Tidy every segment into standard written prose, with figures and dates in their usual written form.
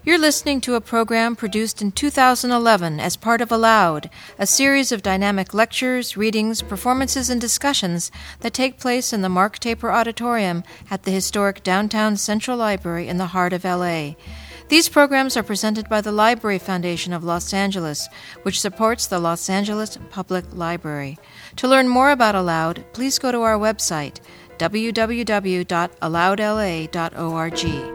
You're listening to a program produced in 2011 as part of Aloud, a series of dynamic lectures, readings, performances, and discussions that take place in the Mark Taper Auditorium at the historic downtown Central Library in the heart of L.A. These programs are presented by the Library Foundation of Los Angeles, which supports the Los Angeles Public Library. To learn more about Aloud, please go to our website, www.aloudla.org.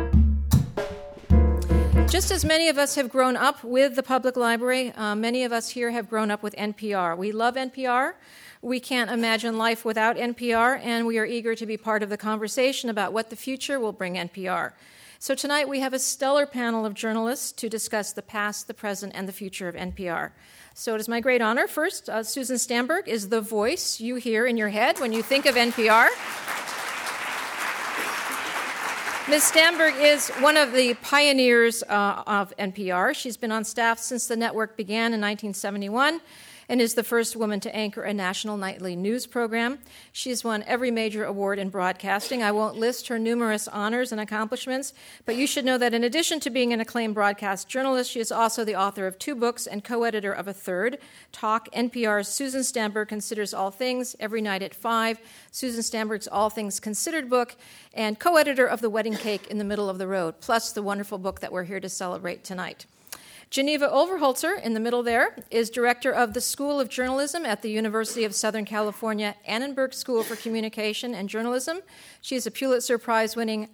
Just as many of us have grown up with the public library, many of us here have grown up with NPR. We love NPR. We can't imagine life without NPR, and we are eager to be part of the conversation about what the future will bring NPR. So tonight we have a stellar panel of journalists to discuss the past, the present, and the future of NPR. So it is my great honor. First, Susan Stamberg is the voice you hear in your head when you think of NPR. Ms. Stamberg is one of the pioneers of NPR. She's been on staff since the network began in 1971 and is the first woman to anchor a national nightly news program. She's won every major award in broadcasting. I won't list her numerous honors and accomplishments, but you should know that in addition to being an acclaimed broadcast journalist, she is also the author of 2 books and co-editor of a third, Talk, NPR's Susan Stamberg Considers All Things, every night at 5, Susan Stamberg's All Things Considered book, and co-editor of The Wedding Cake in the Middle of the Road, plus the wonderful book that we're here to celebrate tonight. Geneva Overholzer, in the middle there, is director of the School of Journalism at the University of Southern California Annenberg School for Communication and Journalism. She is a Pulitzer Prize-winning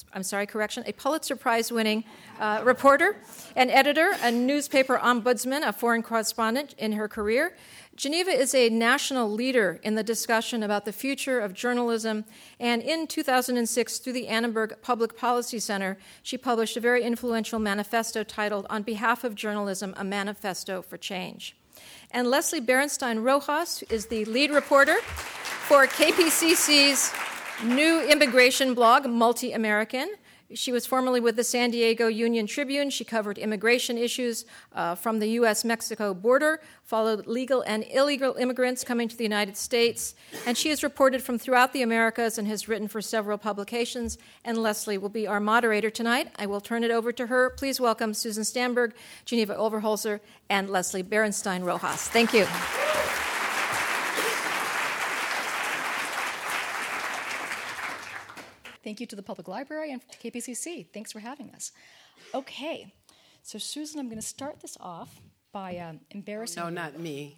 reporter, an editor, a newspaper ombudsman, a foreign correspondent in her career. Geneva is a national leader in the discussion about the future of journalism, and in 2006, through the Annenberg Public Policy Center, she published a very influential manifesto titled On Behalf of Journalism, A Manifesto for Change. And Leslie Berenstein Rojas is the lead reporter for KPCC's new immigration blog, Multi-American. She was formerly with the San Diego Union Tribune. She covered immigration issues from the U.S.-Mexico border, followed legal and illegal immigrants coming to the United States, and she has reported from throughout the Americas and has written for several publications, and Leslie will be our moderator tonight. I will turn it over to her. Please welcome Susan Stamberg, Geneva Overholzer, and Leslie Berenstein Rojas. Thank you. Thank you to the Public Library and to KPCC. Thanks for having us. Okay, so Susan, I'm going to start this off by embarrassing you. No, not me.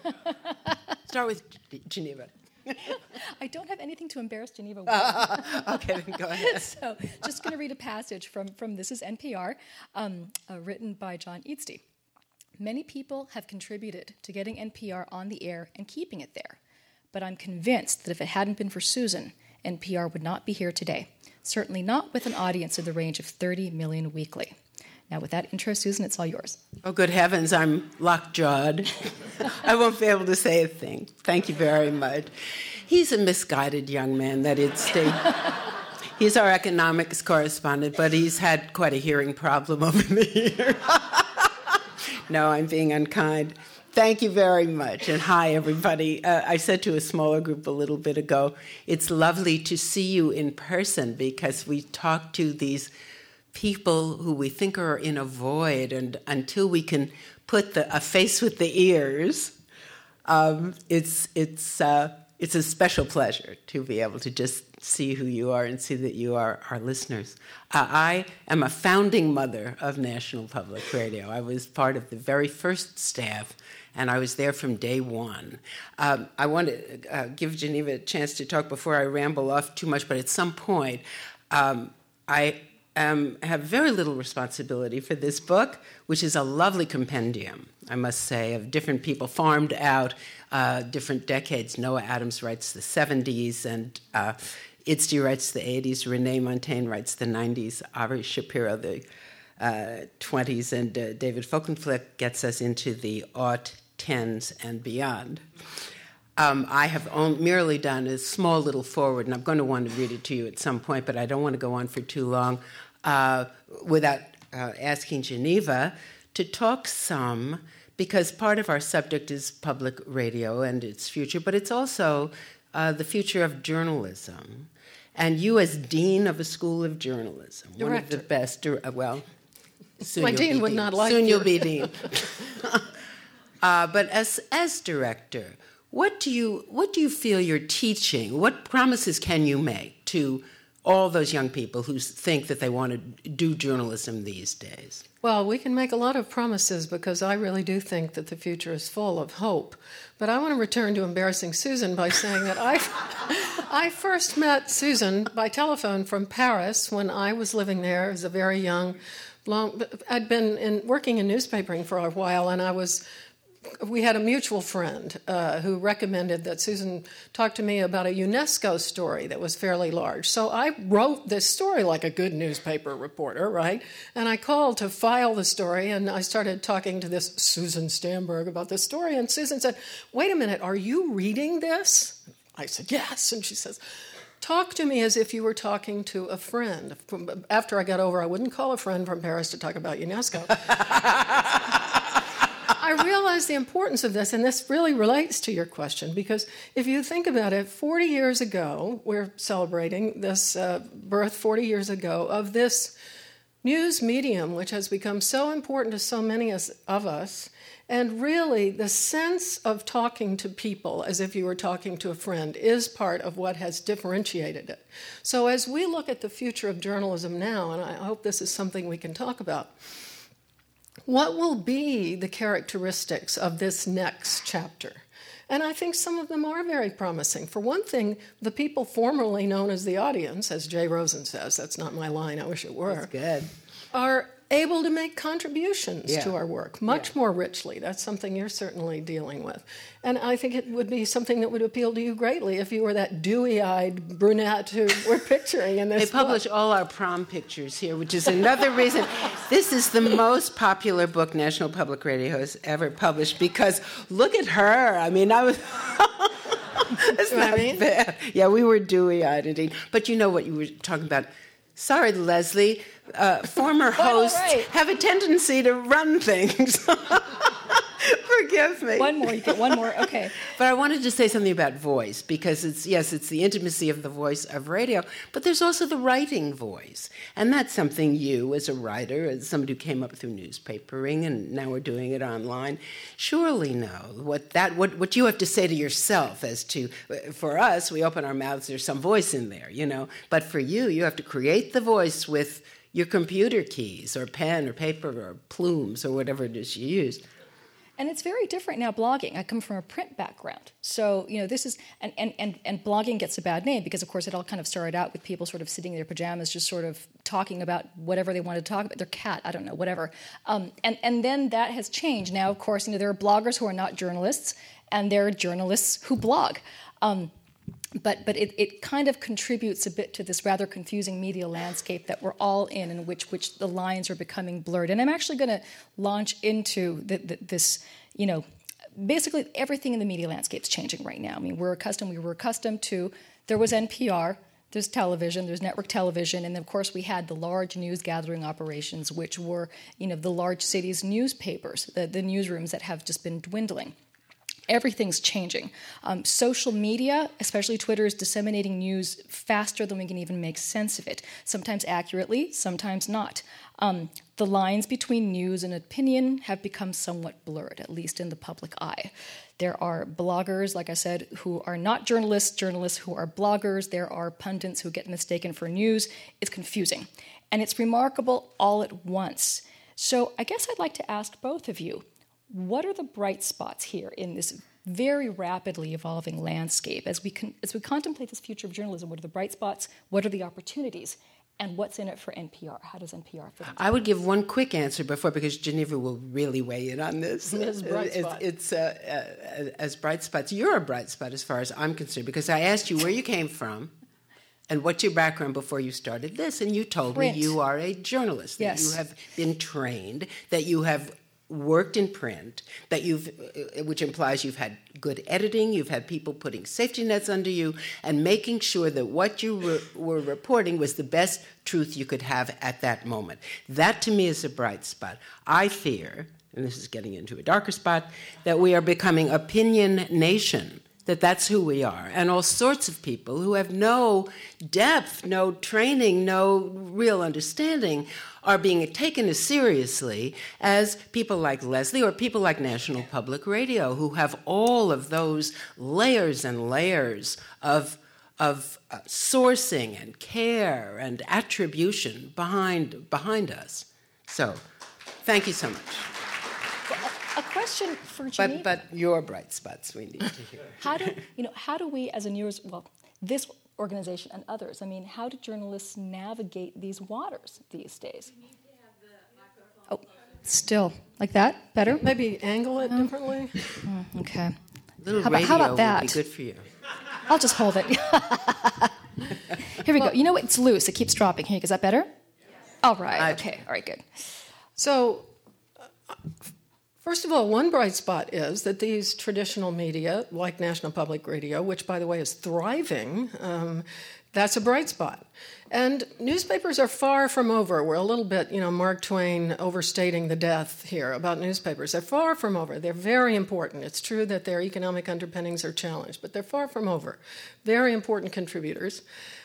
Start with Geneva. I don't have anything to embarrass Geneva with. Okay, then go ahead. So just going to read a passage from This is NPR, written by John Eadstein. Many people have contributed to getting NPR on the air and keeping it there, but I'm convinced that if it hadn't been for Susan, NPR would not be here today, certainly not with an audience in the range of 30 million weekly. Now, with that intro, Susan, it's all yours. Oh, good heavens, I'm lockjawed. I won't be able to say a thing. Thank you very much. He's a misguided young man, that Eadstein. He's our economics correspondent, but he's had quite a hearing problem over the years. No, I'm being unkind. Thank you very much, and hi, everybody. I said to a smaller group a little bit ago, it's lovely to see you in person because we talk to these people who we think are in a void, and until we can put a face with the ears, it's a special pleasure to be able to just see who you are and see that you are our listeners. I am a founding mother of National Public Radio. I was part of the very first staff, and I was there from day one. I want to give Geneva a chance to talk before I ramble off too much, but at some point, I have very little responsibility for this book, which is a lovely compendium, I must say, of different people farmed out different decades. Noah Adams writes the 70s, and Eadstein writes the 80s, Renee Montaigne writes the 90s, Ari Shapiro the 20s, and David Folkenflik gets us into the aught-10s and beyond. I have merely done a small little foreword, and I'm going to want to read it to you at some point, but I don't want to go on for too long without asking Geneva to talk some, because part of our subject is public radio and its future, but it's also the future of journalism. And you, as dean of a school of journalism, Director. One of the best, Soon My you'll dean be would dean. not like Soon you. you'll be dean. But as director, what do you feel you're teaching? What promises can you make to all those young people who think that they want to do journalism these days? Well, we can make a lot of promises because I really do think that the future is full of hope. But I want to return to embarrassing Susan by saying that I first met Susan by telephone from Paris when I was living there as a very young. I'd been working in newspapering for a while, and we had a mutual friend who recommended that Susan talk to me about a UNESCO story that was fairly large. So I wrote this story like a good newspaper reporter, right? And I called to file the story, and I started talking to this Susan Stamberg about this story, and Susan said, "Wait a minute, are you reading this?" I said, "Yes," and she says, "Talk to me as if you were talking to a friend." After I got over, I wouldn't call a friend from Paris to talk about UNESCO. I realized the importance of this, and this really relates to your question, because if you think about it, 40 years ago, we're celebrating this birth 40 years ago of this news medium, which has become so important to so many of us, and really the sense of talking to people as if you were talking to a friend is part of what has differentiated it. So as we look at the future of journalism now, and I hope this is something we can talk about, what will be the characteristics of this next chapter? And I think some of them are very promising. For one thing, the people formerly known as the audience, as Jay Rosen says, that's not my line, I wish it were, That's good. are able to make contributions to our work much more richly. That's something you're certainly dealing with. And I think it would be something that would appeal to you greatly if you were that dewy-eyed brunette who we're picturing in this They publish all our prom pictures here, which is another reason. This is the most popular book National Public Radio has ever published, because look at her. I mean, I was... It's not bad. Yeah, we were dewy-eyed indeed. But you know what you were talking about. Sorry, Leslie, former hosts have a tendency to run things. Forgive me. One more, you get one more, okay. But I wanted to say something about voice, because it's the intimacy of the voice of radio, but there's also the writing voice. And that's something you, as a writer, as somebody who came up through newspapering, and now we're doing it online, surely know what you have to say to yourself as to, for us, we open our mouths, there's some voice in there, you know. But for you have to create the voice with your computer keys, or pen, or paper, or plumes, or whatever it is you use. And it's very different now, blogging. I come from a print background. So, this is, and blogging gets a bad name because, of course, it all kind of started out with people sort of sitting in their pajamas, just sort of talking about whatever they wanted to talk about, their cat, I don't know, whatever. And then that has changed. Now, of course, there are bloggers who are not journalists, and there are journalists who blog. But it kind of contributes a bit to this rather confusing media landscape that we're all in which the lines are becoming blurred. And I'm actually going to launch into this, basically everything in the media landscape is changing right now. I mean, we were accustomed to, there was NPR, there's television, there's network television, and of course we had the large news gathering operations, which were, the large cities' newspapers, the newsrooms that have just been dwindling. Everything's changing. Social media, especially Twitter, is disseminating news faster than we can even make sense of it, sometimes accurately, sometimes not. The lines between news and opinion have become somewhat blurred, at least in the public eye. There are bloggers, like I said, who are not journalists who are bloggers. There are pundits who get mistaken for news. It's confusing. And it's remarkable all at once. So I guess I'd like to ask both of you, what are the bright spots here in this very rapidly evolving landscape? As we contemplate this future of journalism, what are the bright spots? What are the opportunities? And what's in it for NPR? How does NPR fit into I would give one quick answer because Geneva will really weigh in on this. It's bright spot. It's as bright spots. You're a bright spot as far as I'm concerned, because I asked you where you came from and what's your background before you started this, and you told me you are a journalist, that Yes. you have been trained, that you have worked in print, which implies you've had good editing, you've had people putting safety nets under you, and making sure that what you were reporting was the best truth you could have at that moment. That, to me, is a bright spot. I fear, and this is getting into a darker spot, that we are becoming opinion nation, that that's who we are. And all sorts of people who have no depth, no training, no real understanding are being taken as seriously as people like Leslie or people like National Public Radio, who have all of those layers and layers of sourcing and care and attribution behind us. So, thank you so much. A question for Geneva. But your bright spots we need to hear. How do we, as a news, this organization and others, how do journalists navigate these waters these days? Oh, still like that? Better? Maybe angle it differently. A Okay. little how radio about that? would be good for you. I'll just hold it. Here we go. You know what? It's loose. It keeps dropping. Here, is that better? Yes. All right. Okay. All right. Good. So, first of all, one bright spot is that these traditional media, like National Public Radio, which, by the way, is thriving, that's a bright spot. And newspapers are far from over. We're a little bit, Mark Twain overstating the death here about newspapers. They're far from over. They're very important. It's true that their economic underpinnings are challenged, but they're far from over. Very important contributors.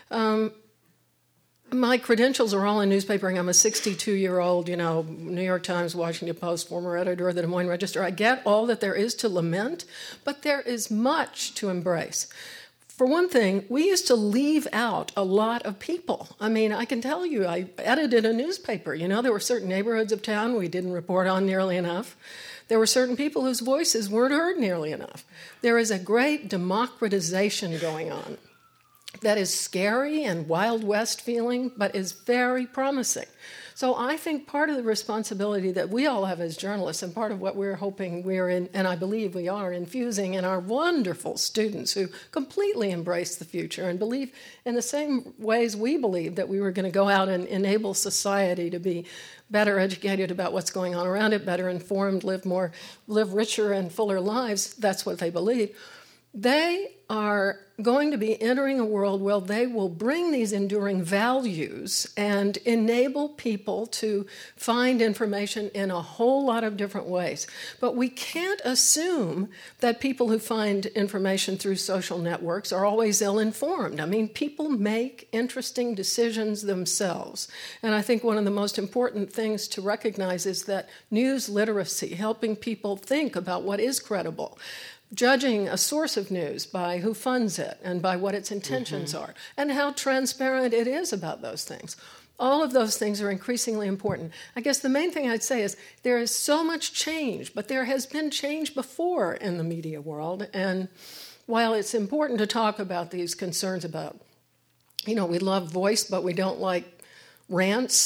My credentials are all in newspapering. I'm a 62-year-old, New York Times, Washington Post, former editor of the Des Moines Register. I get all that there is to lament, but there is much to embrace. For one thing, we used to leave out a lot of people. I can tell you, I edited a newspaper. There were certain neighborhoods of town we didn't report on nearly enough. There were certain people whose voices weren't heard nearly enough. There is a great democratization going on that is scary and Wild West feeling, but is very promising. So I think part of the responsibility that we all have as journalists, and part of what we're hoping we're in, and I believe we are, infusing in our wonderful students who completely embrace the future and believe in the same ways we believe that we were going to go out and enable society to be better educated about what's going on around it, better informed, live richer and fuller lives. That's what they believe. They are going to be entering a world where they will bring these enduring values and enable people to find information in a whole lot of different ways. But we can't assume that people who find information through social networks are always ill-informed. People make interesting decisions themselves. And I think one of the most important things to recognize is that news literacy, helping people think about what is credible, judging a source of news by who funds it and by what its intentions are and how transparent it is about those things. All of those things are increasingly important. I guess the main thing I'd say is there is so much change, but there has been change before in the media world. And while it's important to talk about these concerns about, we love voice, but we don't like rants.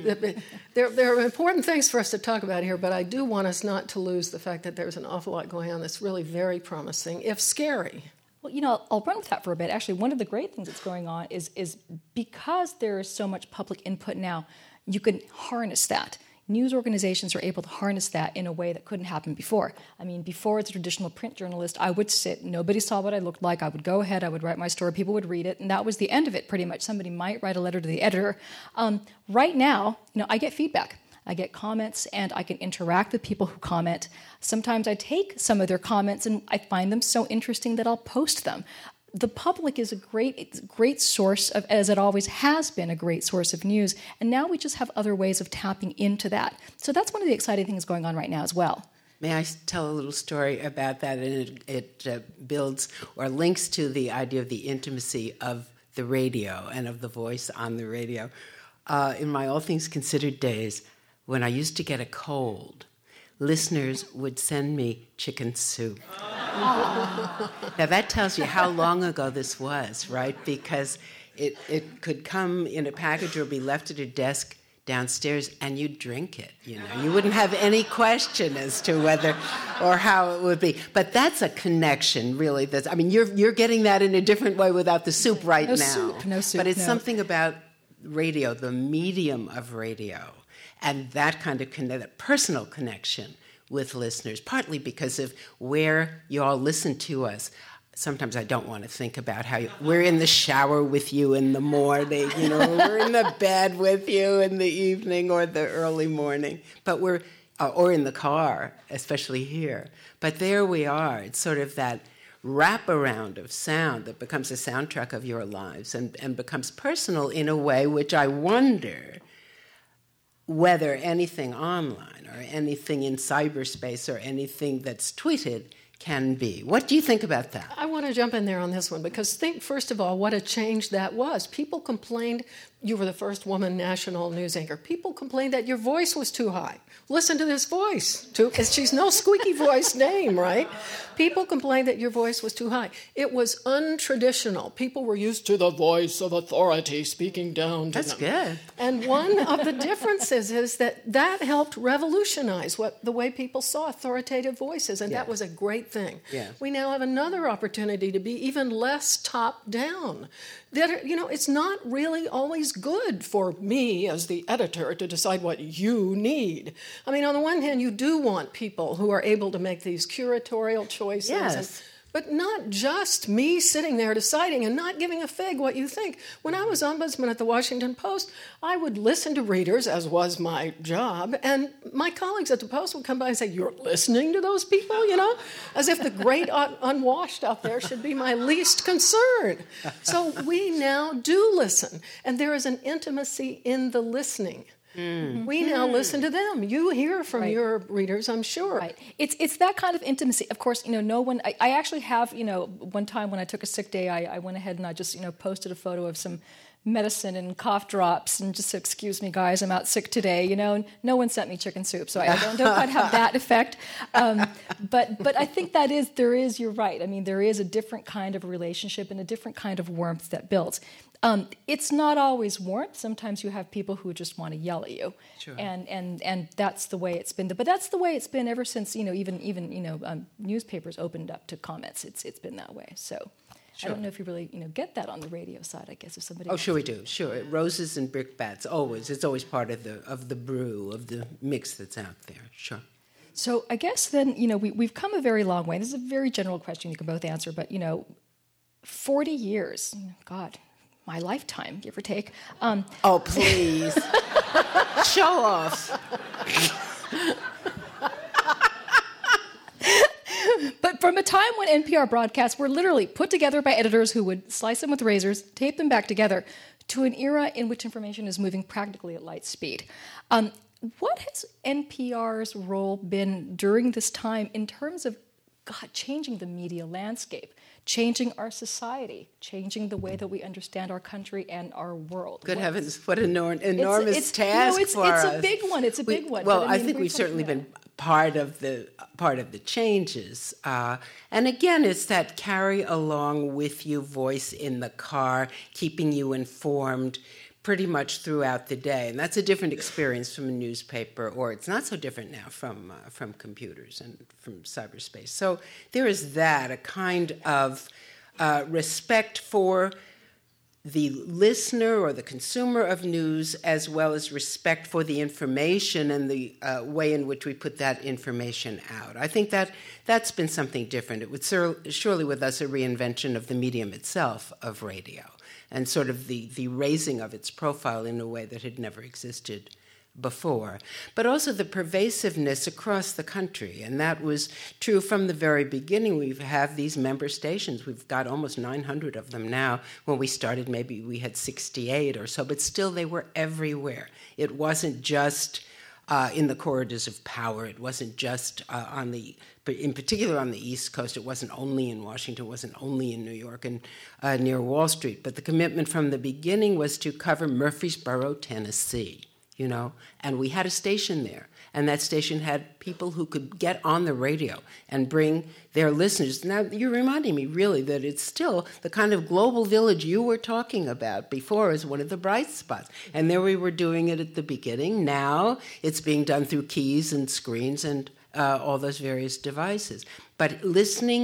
There are important things for us to talk about here, but I do want us not to lose the fact that there's an awful lot going on that's really very promising, if scary. Well, I'll run with that for a bit. Actually, one of the great things that's going on is because there is so much public input now, you can harness that. News organizations are able to harness that in a way that couldn't happen before. Before as a traditional print journalist, I would sit, nobody saw what I looked like, I would go ahead, I would write my story, people would read it, and that was the end of it pretty much. Somebody might write a letter to the editor. Right now, I get feedback. I get comments, and I can interact with people who comment. Sometimes I take some of their comments, and I find them so interesting that I'll post them. The public is a great source of, as it always has been, a great source of news, and now we just have other ways of tapping into that. So that's one of the exciting things going on right now as well. May I tell a little story about that? And it builds or links to the idea of the intimacy of the radio and of the voice on the radio. In my All Things Considered days, when I used to get a cold, listeners would send me chicken soup. Now that tells you how long ago this was, right? Because it could come in a package or be left at a desk downstairs and you'd drink it, You wouldn't have any question as to whether or how it would be. But that's a connection, really. You're getting that in a different way without the soup right now. No soup. But it's something about radio, the medium of radio, and that kind of that personal connection with listeners, partly because of where you all listen to us. Sometimes I don't want to think about how we're in the shower with you in the morning, we're in the bed with you in the evening or the early morning, but or in the car, especially here. But there we are. It's sort of that wraparound of sound that becomes a soundtrack of your lives and becomes personal in a way which I wonder whether anything online or anything in cyberspace or anything that's tweeted can be. What do you think about that? I want to jump in there on this one because think, first of all, what a change that was. People complained you were the first woman national news anchor. People complained that your voice was too high. Listen to this voice. She's no squeaky voice name, right? People complained that your voice was too high. It was untraditional. People were used to the voice of authority speaking down to them. That's good. And one of the differences is that helped revolutionize the way people saw authoritative voices, and that was a great thing. Yeah. We now have another opportunity to be even less top-down. It's not really always good for me as the editor to decide what you need. I mean, on the one hand, you do want people who are able to make these curatorial choices. Yes. But not just me sitting there deciding and not giving a fig what you think. When I was ombudsman at the Washington Post, I would listen to readers, as was my job, and my colleagues at the Post would come by and say, "You're listening to those people?" As if the great unwashed out there should be my least concern. So we now do listen, and there is an intimacy in the listening. We now listen to them. You hear from your readers, I'm sure. Right. It's that kind of intimacy. Of course, no one. I actually have. One time when I took a sick day, I went ahead and I just posted a photo of some medicine and cough drops and just said, "Excuse me, guys, I'm out sick today." No one sent me chicken soup, so I don't quite have that effect. But I think you're right. I mean, there is a different kind of relationship and a different kind of warmth that builds. It's not always warmth. Sometimes you have people who just want to yell at you, sure. and that's the way it's been. But that's the way it's been ever since even newspapers opened up to comments. It's been that way. So sure. I don't know if you really get that on the radio side. I guess if somebody. Oh, sure we do. Sure, roses and brickbats. Always, it's always part of the brew of the mix that's out there. Sure. So I guess then we've come a very long way. This is a very general question you can both answer, but 40 years, God. My lifetime, give or take. Oh, please. Show off. But from a time when NPR broadcasts were literally put together by editors who would slice them with razors, tape them back together, to an era in which information is moving practically at light speed. What has NPR's role been during this time in terms of, changing the media landscape? Changing our society, changing the way that we understand our country and our world. Good heavens, what an enormous task for us. It's a big one. It's a big one. Well, I think we've certainly been part of the changes. And again, it's that carry along with you voice in the car, keeping you informed pretty much throughout the day. And that's a different experience from a newspaper, or it's not so different now from computers and from cyberspace. So there is that, a kind of respect for the listener or the consumer of news, as well as respect for the information and the way in which we put that information out. I think that's been something different. It would surely with us a reinvention of the medium itself of radio, and sort of the raising of its profile in a way that had never existed before. But also the pervasiveness across the country, and that was true from the very beginning. We have these member stations. We've got almost 900 of them now. When we started, maybe we had 68 or so, but still they were everywhere. It wasn't just in the corridors of power. It wasn't just but in particular on the East Coast. It wasn't only in Washington. It wasn't only in New York and near Wall Street. But the commitment from the beginning was to cover Murfreesboro, Tennessee, and we had a station there. And that station had people who could get on the radio and bring their listeners. Now, you're reminding me, really, that it's still the kind of global village you were talking about before as one of the bright spots. And there we were doing it at the beginning. Now it's being done through keys and screens and all those various devices. But listening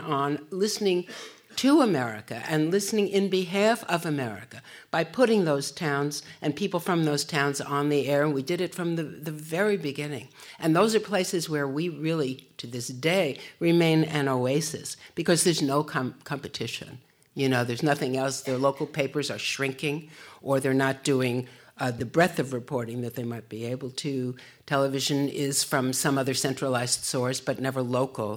to America and listening in behalf of America by putting those towns and people from those towns on the air, and we did it from the very beginning. And those are places where we really, to this day, remain an oasis because there's no competition. There's nothing else. Their local papers are shrinking, or they're not doing the breadth of reporting that they might be able to. Television is from some other centralized source, but never local.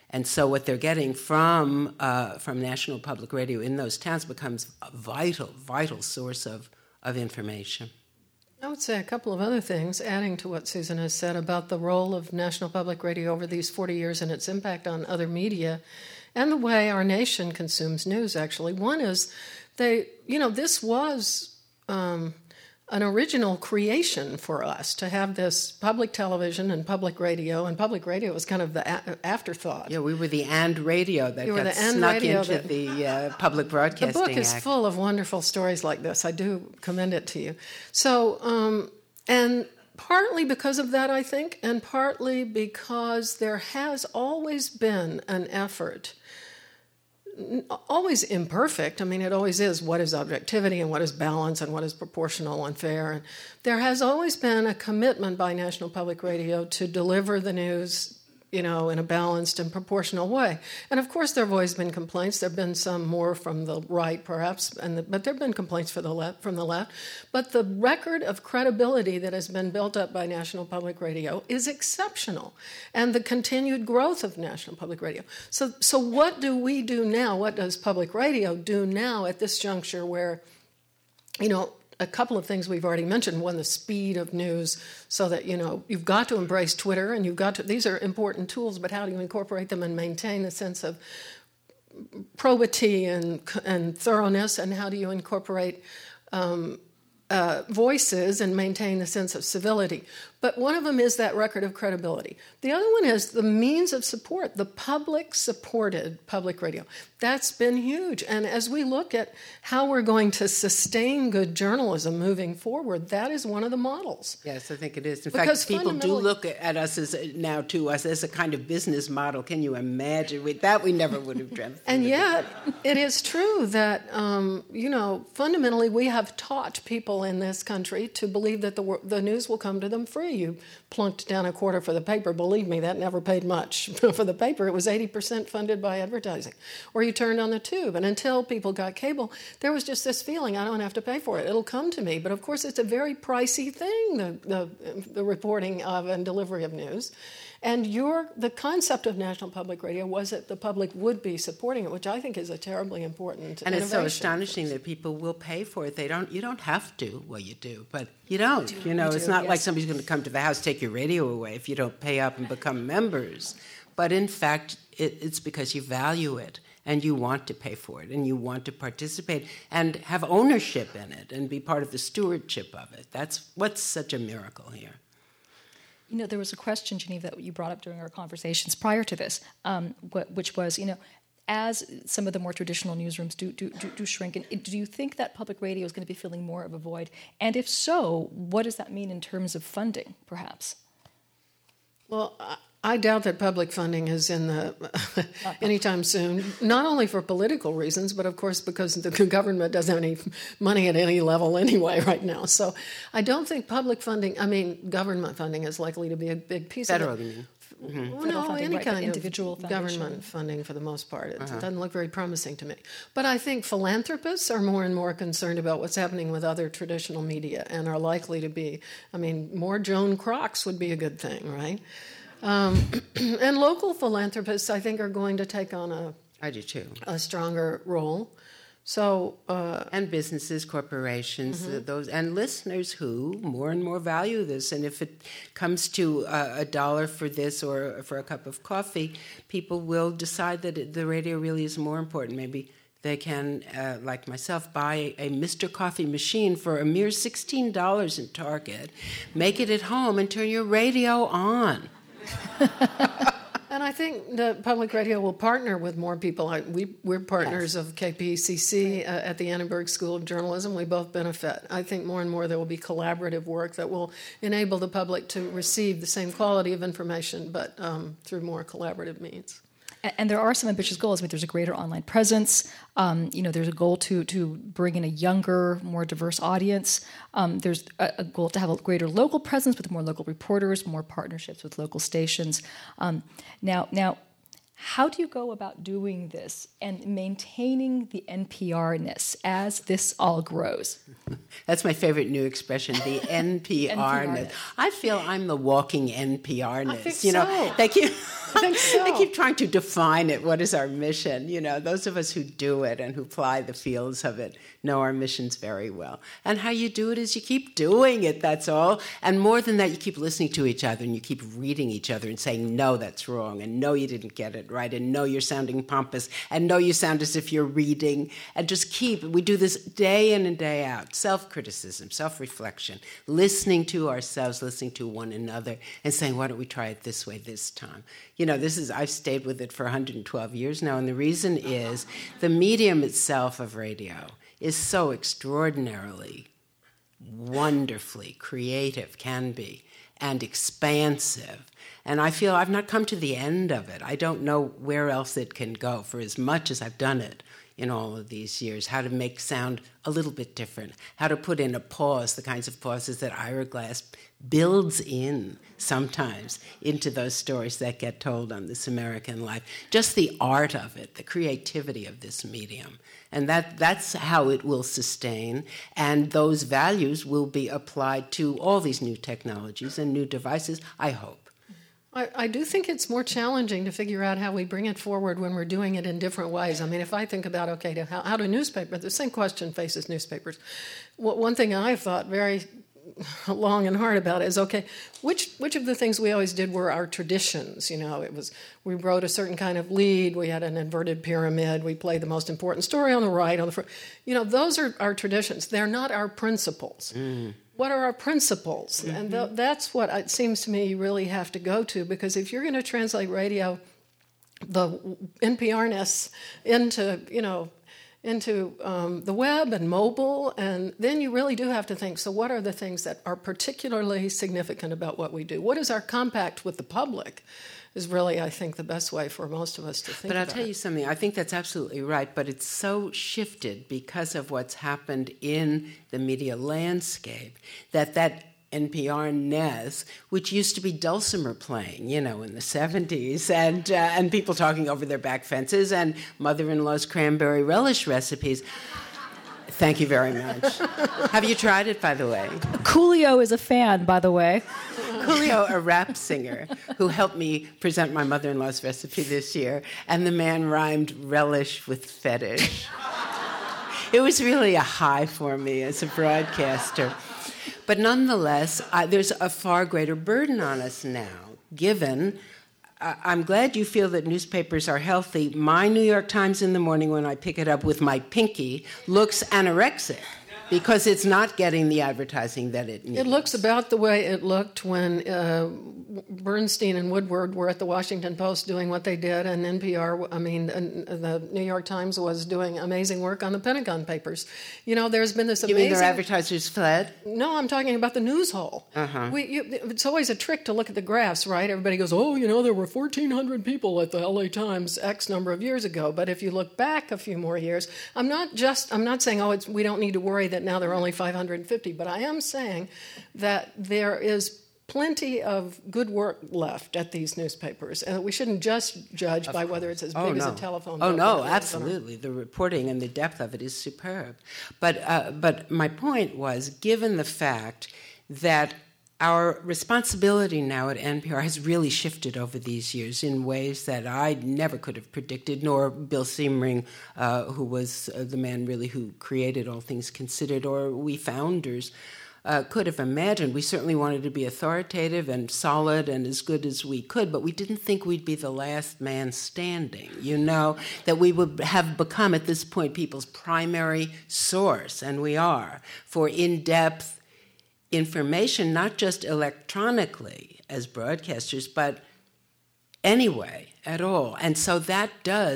And so what they're getting from National Public Radio in those towns becomes a vital source of information. I would say a couple of other things, adding to what Susan has said about the role of National Public Radio over these 40 years and its impact on other media and the way our nation consumes news, actually. One is this was an original creation for us to have this public television and public radio was kind of the afterthought. Yeah, we were the and radio that got snuck into the Public Broadcasting Act. The book is full of wonderful stories like this. I do commend it to you. So, and partly because of that, I think, and partly because there has always been an effort, always imperfect. I mean, it always is. What is objectivity and what is balance and what is proportional and fair? And there has always been a commitment by National Public Radio to deliver the news, in a balanced and proportional way. And of course, there have always been complaints. There have been some more from the right, perhaps, but there have been complaints from the left. But the record of credibility that has been built up by National Public Radio is exceptional, and the continued growth of National Public Radio. So what do we do now? What does public radio do now at this juncture where, a couple of things we've already mentioned. One, the speed of news, so that, you've got to embrace Twitter, and these are important tools, but how do you incorporate them and maintain a sense of probity and thoroughness, and how do you incorporate voices and maintain the sense of civility? But one of them is that record of credibility. The other one is the means of support, the public-supported public radio. That's been huge. And as we look at how we're going to sustain good journalism moving forward, that is one of the models. Yes, I think it is. In fact, people do look at us as a kind of business model. Can you imagine? That we never would have dreamt. And yet, it is true that, fundamentally we have taught people in this country to believe that the news will come to them free. You plunked down a quarter for the paper. Believe me, that never paid much. For the paper, it was 80% funded by advertising. Or you turned on the tube. And until people got cable, there was just this feeling, I don't have to pay for it. It'll come to me. But of course, it's a very pricey thing, the reporting of and delivery of news. And the concept of National Public Radio was that the public would be supporting it, which I think is a terribly important and innovation. It's so astonishing that people will pay for it. You don't have to. Well, you do, but you don't. It's not like somebody's going to come to the house, take your radio away if you don't pay up and become members. But in fact, it's because you value it and you want to pay for it and you want to participate and have ownership in it and be part of the stewardship of it. That's what's such a miracle here. There was a question, Geneva, that you brought up during our conversations prior to this, which was, as some of the more traditional newsrooms do shrink, and do you think that public radio is going to be filling more of a void? And if so, what does that mean in terms of funding, perhaps? Well, I doubt that public funding is in the anytime soon, not only for political reasons, but of course because the government doesn't have any money at any level anyway right now. So I don't think government funding is likely to be a big piece Federal, of it. You mean? Mm-hmm. Well, no, any kind individual of government funding for the most part. It doesn't look very promising to me. But I think philanthropists are more and more concerned about what's happening with other traditional media and are likely to be, more Joan Crocs would be a good thing, right? And local philanthropists, I think, are going to take on I do too. A stronger role. So, and businesses, corporations, those and listeners who more and more value this. And if it comes to $1 for this or for a cup of coffee, people will decide that the radio really is more important. Maybe they can, like myself, buy a Mr. Coffee machine for a mere $16 in Target, make it at home, and turn your radio on. And I think the public radio will partner with more people. We're partners of KPCC at the Annenberg School of Journalism. We both benefit. I think more and more there will be collaborative work that will enable the public to receive the same quality of information, but through more collaborative means. And there are some ambitious goals. There's a greater online presence. There's a goal to bring in a younger, more diverse audience. There's a goal to have a greater local presence with more local reporters, more partnerships with local stations. Now, how do you go about doing this and maintaining the NPR-ness as this all grows? That's my favorite new expression, the NPR-ness. I feel I'm the walking NPR-ness. I think so. Thank you. I think so. They keep trying to define it. What is our mission? You know, those of us who do it and who ply the fields of it know our missions very well. And how you do it is you keep doing it, that's all. And more than that, you keep listening to each other and you keep reading each other and saying, no, that's wrong, and no, you didn't get it right, and no, you're sounding pompous, and no, you sound as if you're reading. And just we do this day in and day out. Self-criticism, self-reflection, listening to ourselves, listening to one another, and saying, why don't we try it this way this time? You know, I've stayed with it for 112 years now, and the reason is the medium itself of radio is so extraordinarily, wonderfully creative, can be, and expansive. And I feel I've not come to the end of it. I don't know where else it can go for as much as I've done it in all of these years, how to make sound a little bit different, how to put in a pause, the kinds of pauses that Ira Glass builds in sometimes into those stories that get told on This American Life. Just the art of it, the creativity of this medium. And that's how it will sustain, and those values will be applied to all these new technologies and new devices, I hope. I do think it's more challenging to figure out how we bring it forward when we're doing it in different ways. I mean, if I think about, how do newspapers, the same question faces newspapers. One thing I've thought very long and hard about is, which of the things we always did were our traditions? You know, we wrote a certain kind of lead, we had an inverted pyramid, we played the most important story on the right, on the front. You know, those are our traditions. They're not our principles. Mm. What are our principles? Mm-hmm. And that's what it seems to me you really have to go to, because if you're going to translate radio, the NPR-ness into the web and mobile, and then you really do have to think, so what are the things that are particularly significant about what we do? What is our compact with the public is really, I think, the best way for most of us to think about it. But I'll tell you something, I think that's absolutely right, but it's so shifted because of what's happened in the media landscape that NPR-ness, which used to be dulcimer playing, you know, in the 70s, and people talking over their back fences, and mother-in-law's cranberry relish recipes. Thank you very much. Have you tried it, by the way? Coolio is a fan, by the way. Coolio, a rap singer, who helped me present my mother-in-law's recipe this year, and the man rhymed relish with fetish. It was really a high for me as a broadcaster. But nonetheless, there's a far greater burden on us now, given... I'm glad you feel that newspapers are healthy. My New York Times in the morning, when I pick it up with my pinky, looks anorexic because it's not getting the advertising that it needs. It looks about the way it looked when Bernstein and Woodward were at the Washington Post doing what they did, and the New York Times was doing amazing work on the Pentagon Papers. You know, there's been this amazing... You mean their advertisers fled? No, I'm talking about the news hole. Uh-huh. It's always a trick to look at the graphs, right? Everybody goes, there were 1,400 people at the LA Times X number of years ago. But if you look back a few more years, I'm not saying, we don't need to worry that now there are only 550, but I am saying that there is plenty of good work left at these newspapers, and we shouldn't just judge by whether it's as big as a telephone book. Oh, no, absolutely. The reporting and the depth of it is superb. But my point was, given the fact that our responsibility now at NPR has really shifted over these years in ways that I never could have predicted, nor Bill Siemering, who was the man really who created All Things Considered, or we founders could have imagined. We certainly wanted to be authoritative and solid and as good as we could, but we didn't think we'd be the last man standing, that we would have become at this point people's primary source, and we are, for in-depth information, not just electronically as broadcasters, but anyway at all. And so that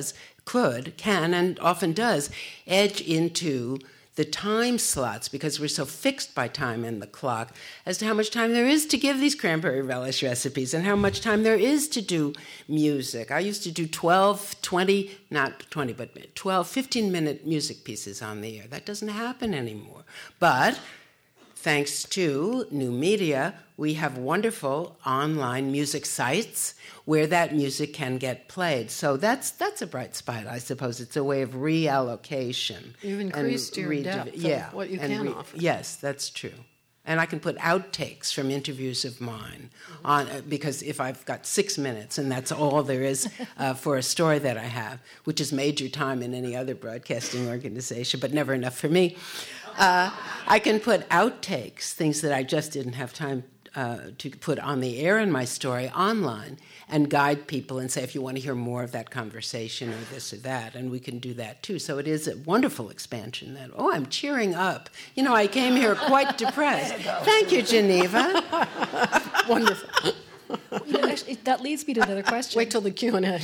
can, and often does, edge into the time slots, because we're so fixed by time and the clock, as to how much time there is to give these cranberry relish recipes and how much time there is to do music. I used to do 15-minute music pieces on the air. That doesn't happen anymore. But thanks to new media, we have wonderful online music sites where that music can get played. So that's a bright spot, I suppose. It's a way of reallocation. You've increased your depth of what you can offer. Yes, that's true. And I can put outtakes from interviews of mine on, because if I've got 6 minutes and that's all there is for a story that I have, which is major time in any other broadcasting organization, but never enough for me, I can put outtakes, things that I just didn't have time to put on the air in my story, online, and guide people and say, if you want to hear more of that conversation or this or that, and we can do that too. So it is a wonderful expansion. That, I'm cheering up. I came here quite depressed. Thank you, Geneva. Wonderful. Actually, that leads me to another question. Wait till the Q&A.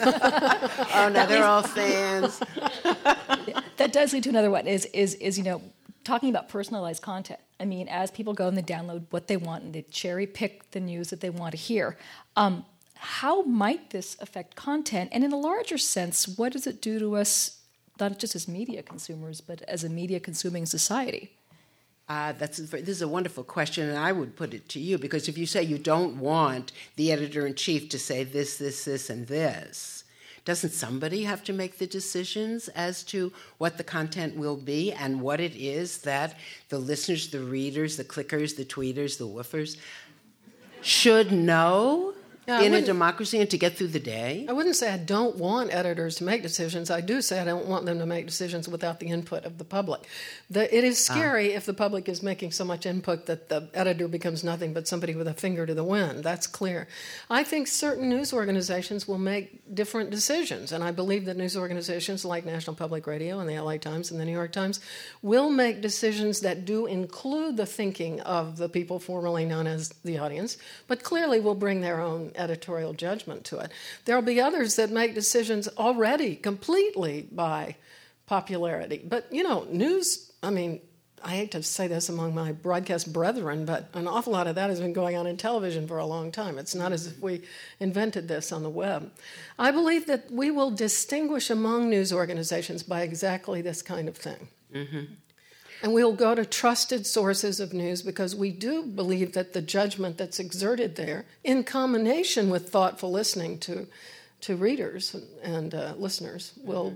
Oh, no, they're all fans. That does lead to another one, is talking about personalized content. I mean, as people go and they download what they want and they cherry pick the news that they want to hear, how might this affect content? And in a larger sense, what does it do to us, not just as media consumers, but as a media-consuming society? This is a wonderful question, and I would put it to you, because if you say you don't want the editor-in-chief to say this, this, this, and this, doesn't somebody have to make the decisions as to what the content will be and what it is that the listeners, the readers, the clickers, the tweeters, the woofers should know in a democracy and to get through the day? I wouldn't say I don't want editors to make decisions. I do say I don't want them to make decisions without the input of the public. It is scary if the public is making so much input that the editor becomes nothing but somebody with a finger to the wind. That's clear. I think certain news organizations will make different decisions, and I believe that news organizations like National Public Radio and the LA Times and the New York Times will make decisions that do include the thinking of the people formerly known as the audience, but clearly will bring their own editorial judgment to it. There will be others that make decisions already completely by popularity. But, news, I hate to say this among my broadcast brethren, but an awful lot of that has been going on in television for a long time. It's not as if we invented this on the web. I believe that we will distinguish among news organizations by exactly this kind of thing. Mm-hmm. And we'll go to trusted sources of news because we do believe that the judgment that's exerted there, in combination with thoughtful listening to readers and listeners, will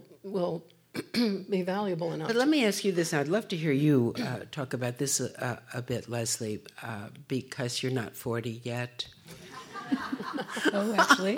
be valuable enough. But let me ask you this. I'd love to hear you talk about this a bit, Leslie, because you're not 40 yet. Oh, actually.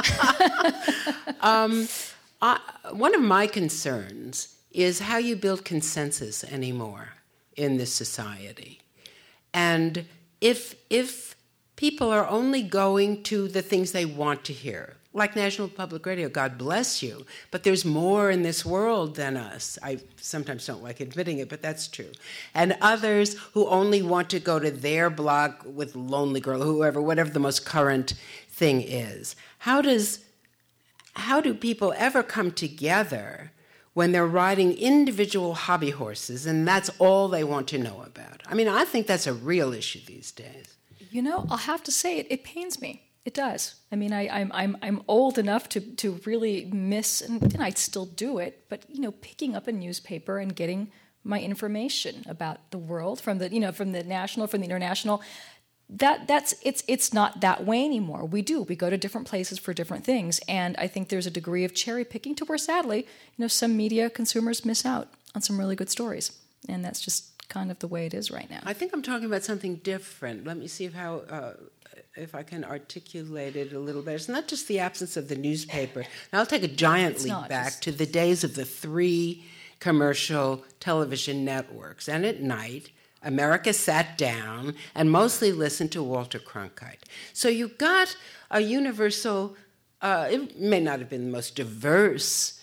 One of my concerns is how you build consensus anymore in this society. And if people are only going to the things they want to hear, like National Public Radio, God bless you, but there's more in this world than us. I sometimes don't like admitting it, but that's true. And others who only want to go to their blog with Lonely Girl, whoever, whatever the most current thing is. How do people ever come together when they're riding individual hobby horses and that's all they want to know about? I think that's a real issue these days. I'll have to say it pains me. It does. I'm old enough to really miss, and I still do it, but picking up a newspaper and getting my information about the world from the national, from the international. It's not that way anymore. We go to different places for different things, and I think there's a degree of cherry picking to where sadly, some media consumers miss out on some really good stories, and that's just kind of the way it is right now. I think I'm talking about something different. Let me see if I can articulate it a little better. It's not just the absence of the newspaper. Now, I'll take a giant leap back to the days of the 3 commercial television networks, and at night, America sat down and mostly listened to Walter Cronkite. So you got a universal, it may not have been the most diverse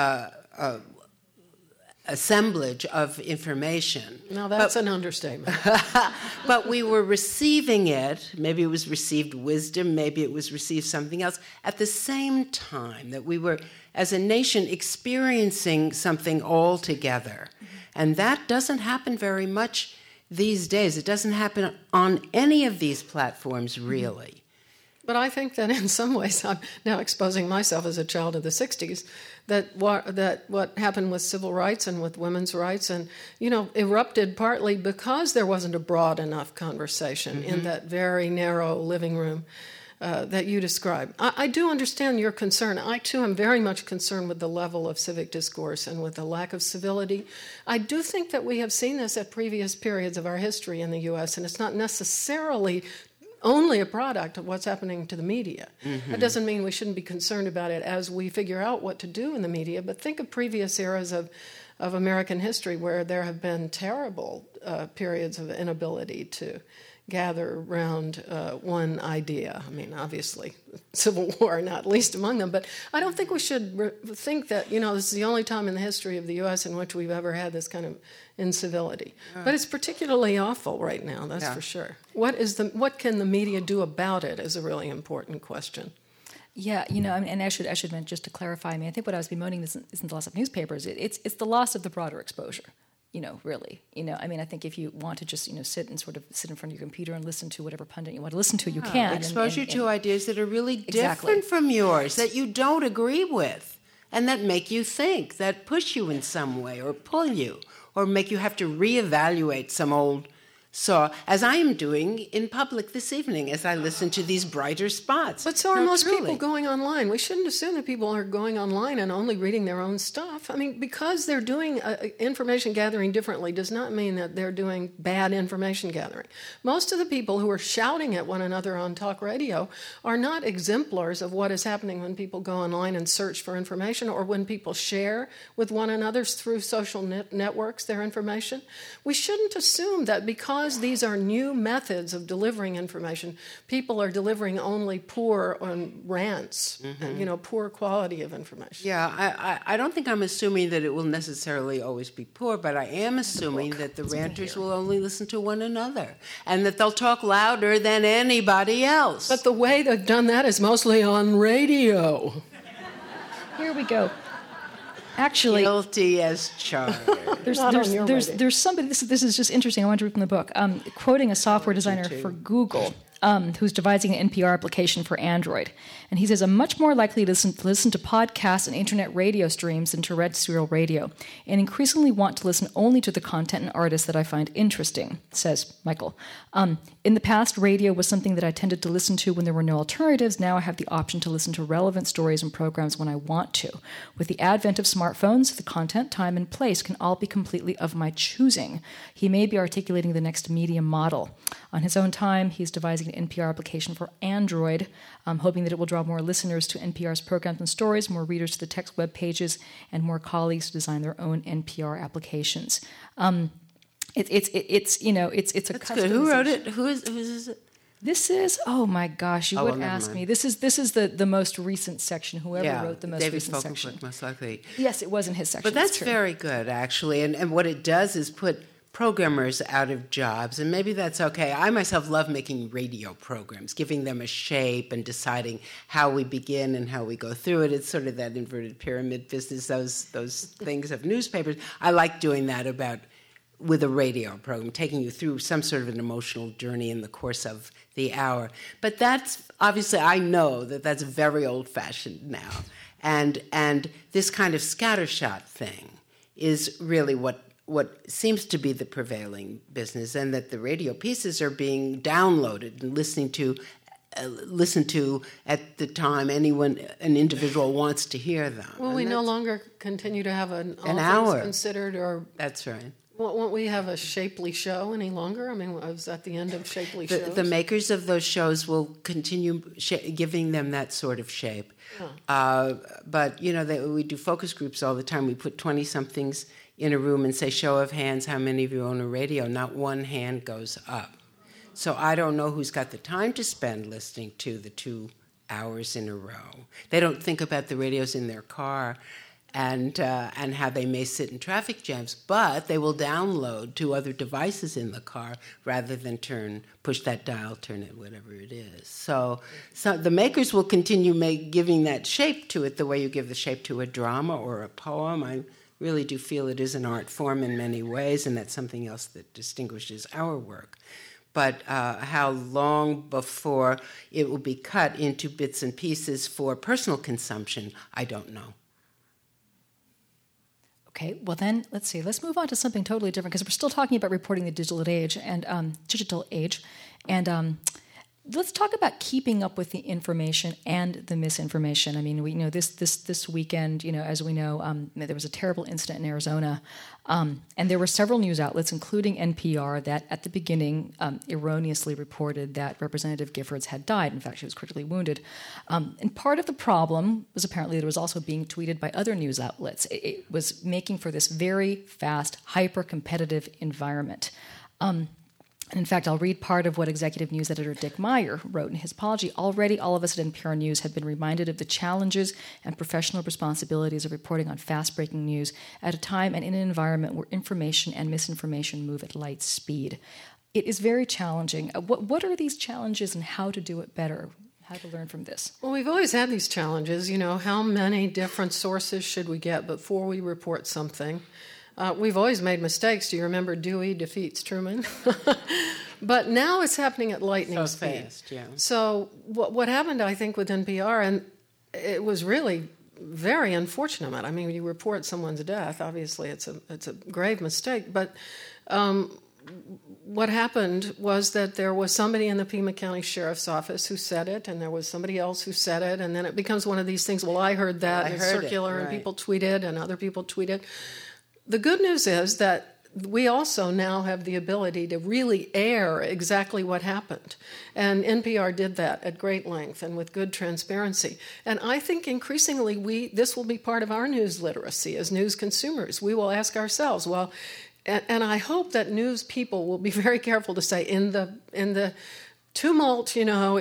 assemblage of information. Now that's an understatement. But we were receiving it, maybe it was received wisdom, maybe it was received something else, at the same time that we were, as a nation, experiencing something all together. And that doesn't happen very much these days. It doesn't happen on any of these platforms, really. But I think that in some ways, I'm now exposing myself as a child of the 60s, that what happened with civil rights and with women's rights and, erupted partly because there wasn't a broad enough conversation in that very narrow living room that you describe. I do understand your concern. I, too, am very much concerned with the level of civic discourse and with the lack of civility. I do think that we have seen this at previous periods of our history in the U.S., and it's not necessarily only a product of what's happening to the media. Mm-hmm. That doesn't mean we shouldn't be concerned about it as we figure out what to do in the media, but think of previous eras of American history where there have been terrible periods of inability to gather around one idea. I mean, obviously, Civil War not least among them, but I don't think we should think that, this is the only time in the history of the U.S. in which we've ever had this kind of incivility. But it's particularly awful right now, that's for sure. What can the media do about it is a really important question. Yeah, and I should mention, just to clarify, I think what I was bemoaning isn't the loss of newspapers, it's the loss of the broader exposure. Really. I think if you want to just, sit in front of your computer and listen to whatever pundit you want to listen to, you can. Exposure to ideas that are really exactly. different from yours, that you don't agree with, and that make you think, that push you in some way, or pull you, or make you have to reevaluate some old saw, as I am doing in public this evening as I listen to these brighter spots. But so are most people going online. We shouldn't assume that people are going online and only reading their own stuff. Because they're doing information gathering differently does not mean that they're doing bad information gathering. Most of the people who are shouting at one another on talk radio are not exemplars of what is happening when people go online and search for information, or when people share with one another through social networks their information. We shouldn't assume that because these are new methods of delivering information, people are delivering only poor rants, and, poor quality of information. Yeah, I don't think I'm assuming that it will necessarily always be poor, but I am assuming that the ranters will only listen to one another, and that they'll talk louder than anybody else. But the way they've done that is mostly on radio. Here we go. Actually, guilty as charged. There's somebody. This is just interesting. I want to read from the book. Quoting a software designer for Google, who's devising an NPR application for Android, and he says, "I'm much more likely to listen to podcasts and internet radio streams than terrestrial radio, and increasingly want to listen only to the content and artists that I find interesting," says Michael. In the past, radio was something that I tended to listen to when there were no alternatives. Now I have the option to listen to relevant stories and programs when I want to. With the advent of smartphones, the content, time, and place can all be completely of my choosing. He may be articulating the next media model. On his own time, he's devising an NPR application for Android, hoping that it will draw more listeners to NPR's programs and stories, more readers to the text web pages, and more colleagues to design their own NPR applications. It's a That's good. Who wrote it? Who is it? This is, oh my gosh, you would ask me. This is the most recent section. Whoever wrote the most recent section. David Fogelberg, most likely. Yes, it was in his section. But that's very good, actually. And what it does is put programmers out of jobs, and maybe that's okay. I myself love making radio programs, giving them a shape and deciding how we begin and how we go through it. It's sort of that inverted pyramid business, those things of newspapers. I like doing that with a radio program, taking you through some sort of an emotional journey in the course of the hour. But that's, obviously, I know that that's very old-fashioned now. And this kind of scattershot thing is really what seems to be the prevailing business, and that the radio pieces are being downloaded and listened to at the time an individual wants to hear them. Well, we no longer continue to have an hour considered, or that's right. Won't we have a Shapely show any longer? I was at the end of Shapely shows. The makers of those shows will continue giving them that sort of shape. But, we do focus groups all the time. We put 20-somethings in a room and say, show of hands, how many of you own a radio? Not one hand goes up. So I don't know who's got the time to spend listening to the 2 hours in a row. They don't think about the radios in their car and how they may sit in traffic jams, but they will download to other devices in the car rather than push that dial, turn it, whatever it is. So the makers will continue giving that shape to it the way you give the shape to a drama or a poem. I really do feel it is an art form in many ways, and that's something else that distinguishes our work. But how long before it will be cut into bits and pieces for personal consumption, I don't know. Okay, well then, let's move on to something totally different, because we're still talking about reporting the digital age, and Let's talk about keeping up with the information and the misinformation. I mean, we know this weekend, as we know, there was a terrible incident in Arizona, and there were several news outlets, including NPR, that at the beginning erroneously reported that Representative Giffords had died. In fact, she was critically wounded. And part of the problem was apparently that it was also being tweeted by other news outlets. It was making for this very fast, hyper-competitive environment. And in fact, I'll read part of what executive news editor Dick Meyer wrote in his apology. Already, all of us at NPR News have been reminded of the challenges and professional responsibilities of reporting on fast-breaking news at a time and in an environment where information and misinformation move at light speed. It is very challenging. What are these challenges and how to do it better? How to learn from this? Well, we've always had these challenges. How many different sources should we get before we report something? We've always made mistakes. Do you remember Dewey defeats Truman? But now it's happening at lightning speed. Fast, yeah. So what happened, I think, with NPR, and it was really very unfortunate. I mean, when you report someone's death, obviously it's a grave mistake. But what happened was that there was somebody in the Pima County Sheriff's Office who said it, and there was somebody else who said it, and then it becomes one of these things, well, I heard that, and it's circular, and people tweeted, and other people tweeted. The good news is that we also now have the ability to really air exactly what happened. And NPR did that at great length and with good transparency. And I think increasingly this will be part of our news literacy as news consumers. We will ask ourselves, well, and I hope that news people will be very careful to say in the tumult,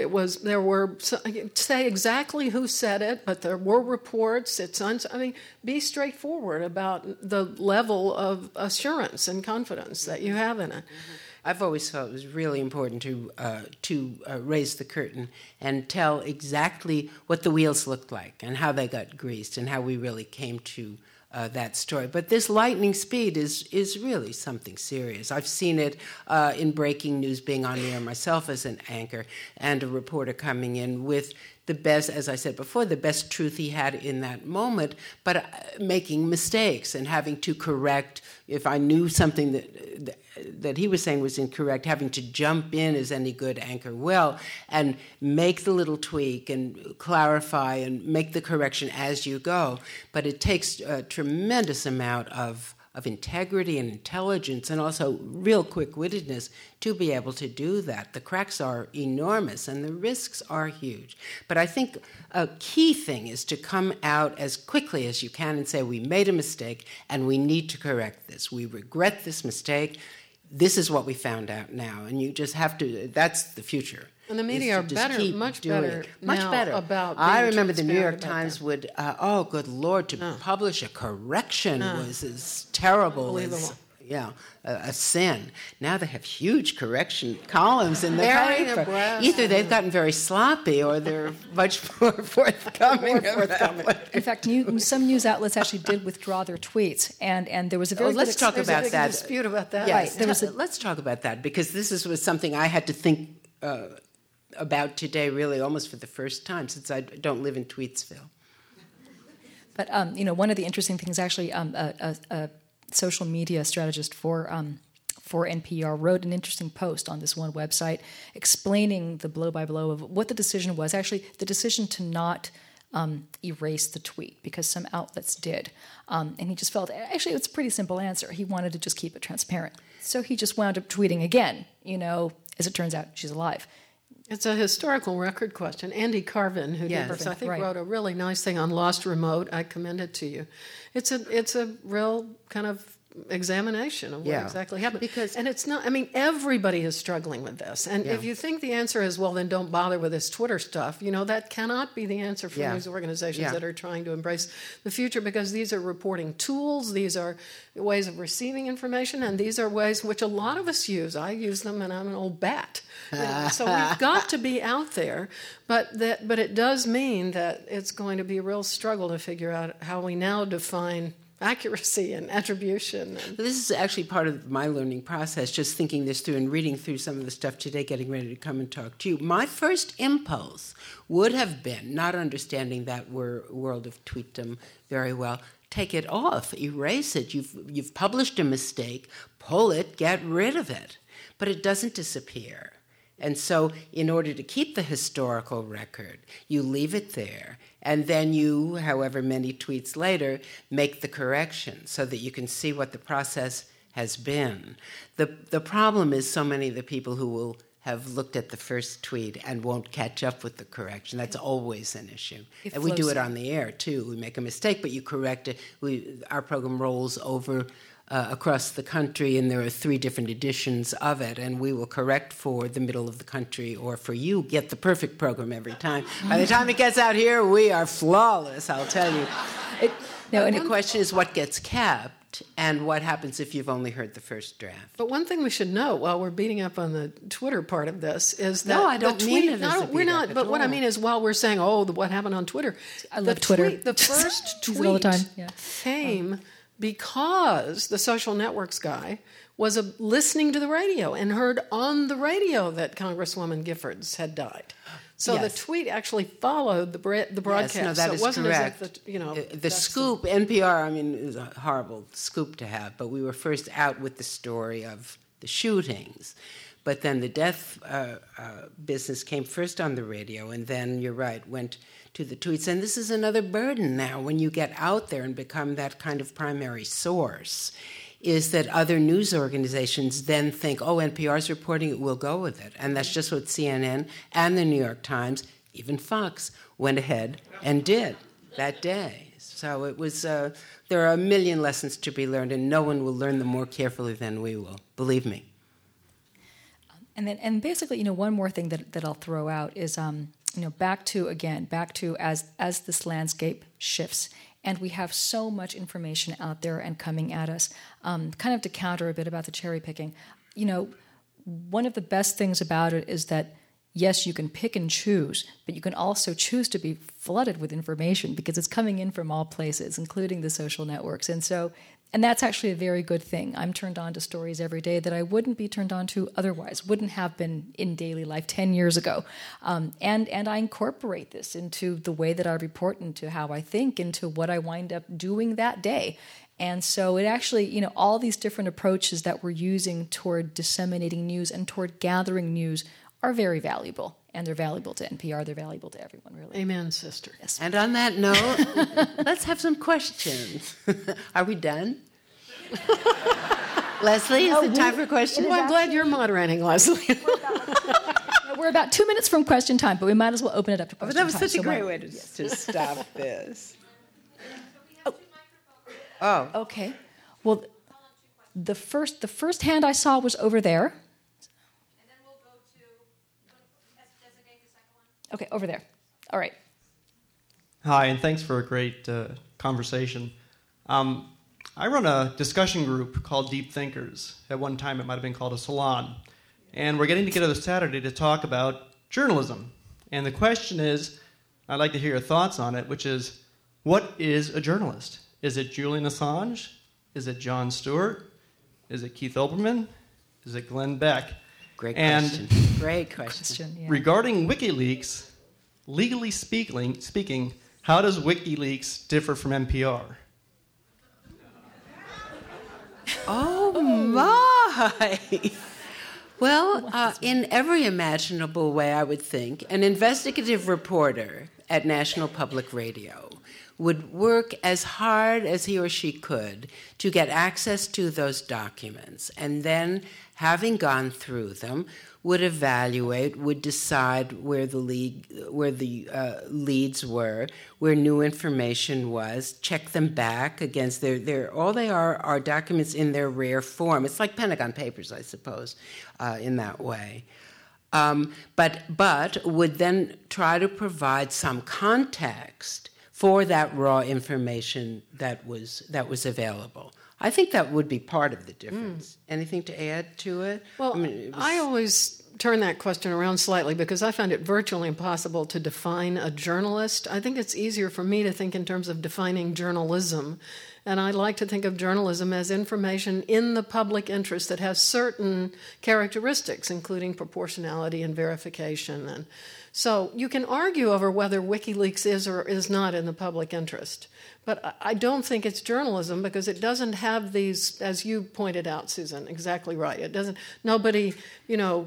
say exactly who said it, but there were reports. Be straightforward about the level of assurance and confidence that you have in it. I've always felt it was really important to raise the curtain and tell exactly what the wheels looked like and how they got greased and how we really came to that story. But this lightning speed is really something serious. I've seen it in breaking news, being on the air myself as an anchor, and a reporter coming in with the best, as I said before, the best truth he had in that moment, but making mistakes and having to correct. If I knew something that he was saying was incorrect, having to jump in as any good anchor will and make the little tweak and clarify and make the correction as you go. But it takes a tremendous amount of integrity and intelligence and also real quick-wittedness to be able to do that. The cracks are enormous and the risks are huge. But I think a key thing is to come out as quickly as you can and say, we made a mistake and we need to correct this. We regret this mistake. This is what we found out now. And you just have to, that's the future. And the media are better, much better about being I remember the New York transparent about Times that. would, oh, good Lord, to publish a correction was as terrible as a sin. Now they have huge correction columns in the paper. Either they've gotten very sloppy or they're much more forthcoming. In fact, some news outlets actually did withdraw their tweets, and there was a very let's talk about big that. dispute about that. Yes, Right, let's talk about that, because this was something I had to think about today, really, almost for the first time, since I don't live in Tweetsville. But one of the interesting things, actually, a social media strategist for NPR wrote an interesting post on this one website explaining the blow-by-blow of what the decision was. Actually, the decision to not erase the tweet, because some outlets did. And he just felt, actually, it's a pretty simple answer. He wanted to just keep it transparent. So he just wound up tweeting again. As it turns out, she's alive. It's a historical record question. Andy Carvin, who did this, I think, wrote a really nice thing on Lost Remote. I commend it to you. It's a real kind of examination of what exactly happened. And it's not, everybody is struggling with this. And if you think the answer is, well, then don't bother with this Twitter stuff, that cannot be the answer for news organizations that are trying to embrace the future, because these are reporting tools, these are ways of receiving information, and these are ways which a lot of us use. I use them, and I'm an old bat. So we've got to be out there, but it does mean that it's going to be a real struggle to figure out how we now define accuracy and attribution. This is actually part of my learning process, just thinking this through and reading through some of the stuff today, getting ready to come and talk to you. My first impulse would have been, not understanding that world of tweetdom very well, take it off, erase it. You've published a mistake, pull it, get rid of it. But it doesn't disappear. And so in order to keep the historical record, you leave it there, and then you, however many tweets later, make the correction so that you can see what the process has been. The problem is so many of the people who will have looked at the first tweet and won't catch up with the correction. That's always an issue. And we do it on the air, too. We make a mistake, but you correct it. Our program rolls over across the country, and there are 3 different editions of it, and we will correct for the middle of the country or for you, get the perfect program every time. By the time it gets out here, we are flawless, I'll tell you. And the question is what gets kept and what happens if you've only heard the first draft. But one thing we should note while we're beating up on the Twitter part of this is that... No, I don't mean it as a we're not. But what I mean is while we're saying, what happened on Twitter... I love Twitter. The first tweet all the time. came because the social networks guy was listening to the radio and heard on the radio that Congresswoman Giffords had died. So the tweet actually followed the broadcast. Yes, no, that is wasn't correct. As if the scoop, NPR, I mean, it was a horrible scoop to have, but we were first out with the story of the shootings. But then the death business came first on the radio, and then, you're right, went to the tweets. And this is another burden now when you get out there and become that kind of primary source, is that other news organizations then think, NPR's reporting it, we'll go with it. And that's just what CNN and the New York Times, even Fox, went ahead and did that day. So it was, there are a million lessons to be learned, and no one will learn them more carefully than we will, believe me. And basically, one more thing that I'll throw out is, back to as this landscape shifts, and we have so much information out there and coming at us, kind of to counter a bit about the cherry picking. One of the best things about it is that, yes, you can pick and choose, but you can also choose to be flooded with information because it's coming in from all places, including the social networks. And that's actually a very good thing. I'm turned on to stories every day that I wouldn't be turned on to otherwise, wouldn't have been in daily life 10 years ago. And I incorporate this into the way that I report, into how I think, into what I wind up doing that day. And so it actually, all these different approaches that we're using toward disseminating news and toward gathering news are very valuable. And they're valuable to NPR. They're valuable to everyone, really. Amen, sister. Yes. And on that note, let's have some questions. Are we done? Leslie, is it time for questions? Well, I'm glad you're moderating, Leslie. We're about 2 minutes from question time, but we might as well open it up to question time. That was such a great way to stop this. Oh. Okay. Well, the first hand I saw was over there. Okay, over there. All right. Hi, and thanks for a great conversation. I run a discussion group called Deep Thinkers. At one time, it might have been called a salon. And we're getting together this Saturday to talk about journalism. And the question is, I'd like to hear your thoughts on it, which is, what is a journalist? Is it Julian Assange? Is it Jon Stewart? Is it Keith Olbermann? Is it Glenn Beck? Great question. Great question. Yeah. Regarding WikiLeaks, legally speaking, how does WikiLeaks differ from NPR? Oh, my. Well, in every imaginable way, I would think, an investigative reporter at National Public Radio would work as hard as he or she could to get access to those documents, and then, having gone through them, would evaluate, would decide where the leads were, where new information was, check them back against all they are documents in their rare form. It's like Pentagon Papers, I suppose, in that way. But would then try to provide some context for that raw information that was available. I think that would be part of the difference. Anything to add to it? Well, I always turn that question around slightly because I find it virtually impossible to define a journalist. I think it's easier for me to think in terms of defining journalism. And I like to think of journalism as information in the public interest that has certain characteristics, including proportionality and verification. And so you can argue over whether WikiLeaks is or is not in the public interest. But I don't think it's journalism because it doesn't have these, as you pointed out, Susan, exactly right. It doesn't, nobody,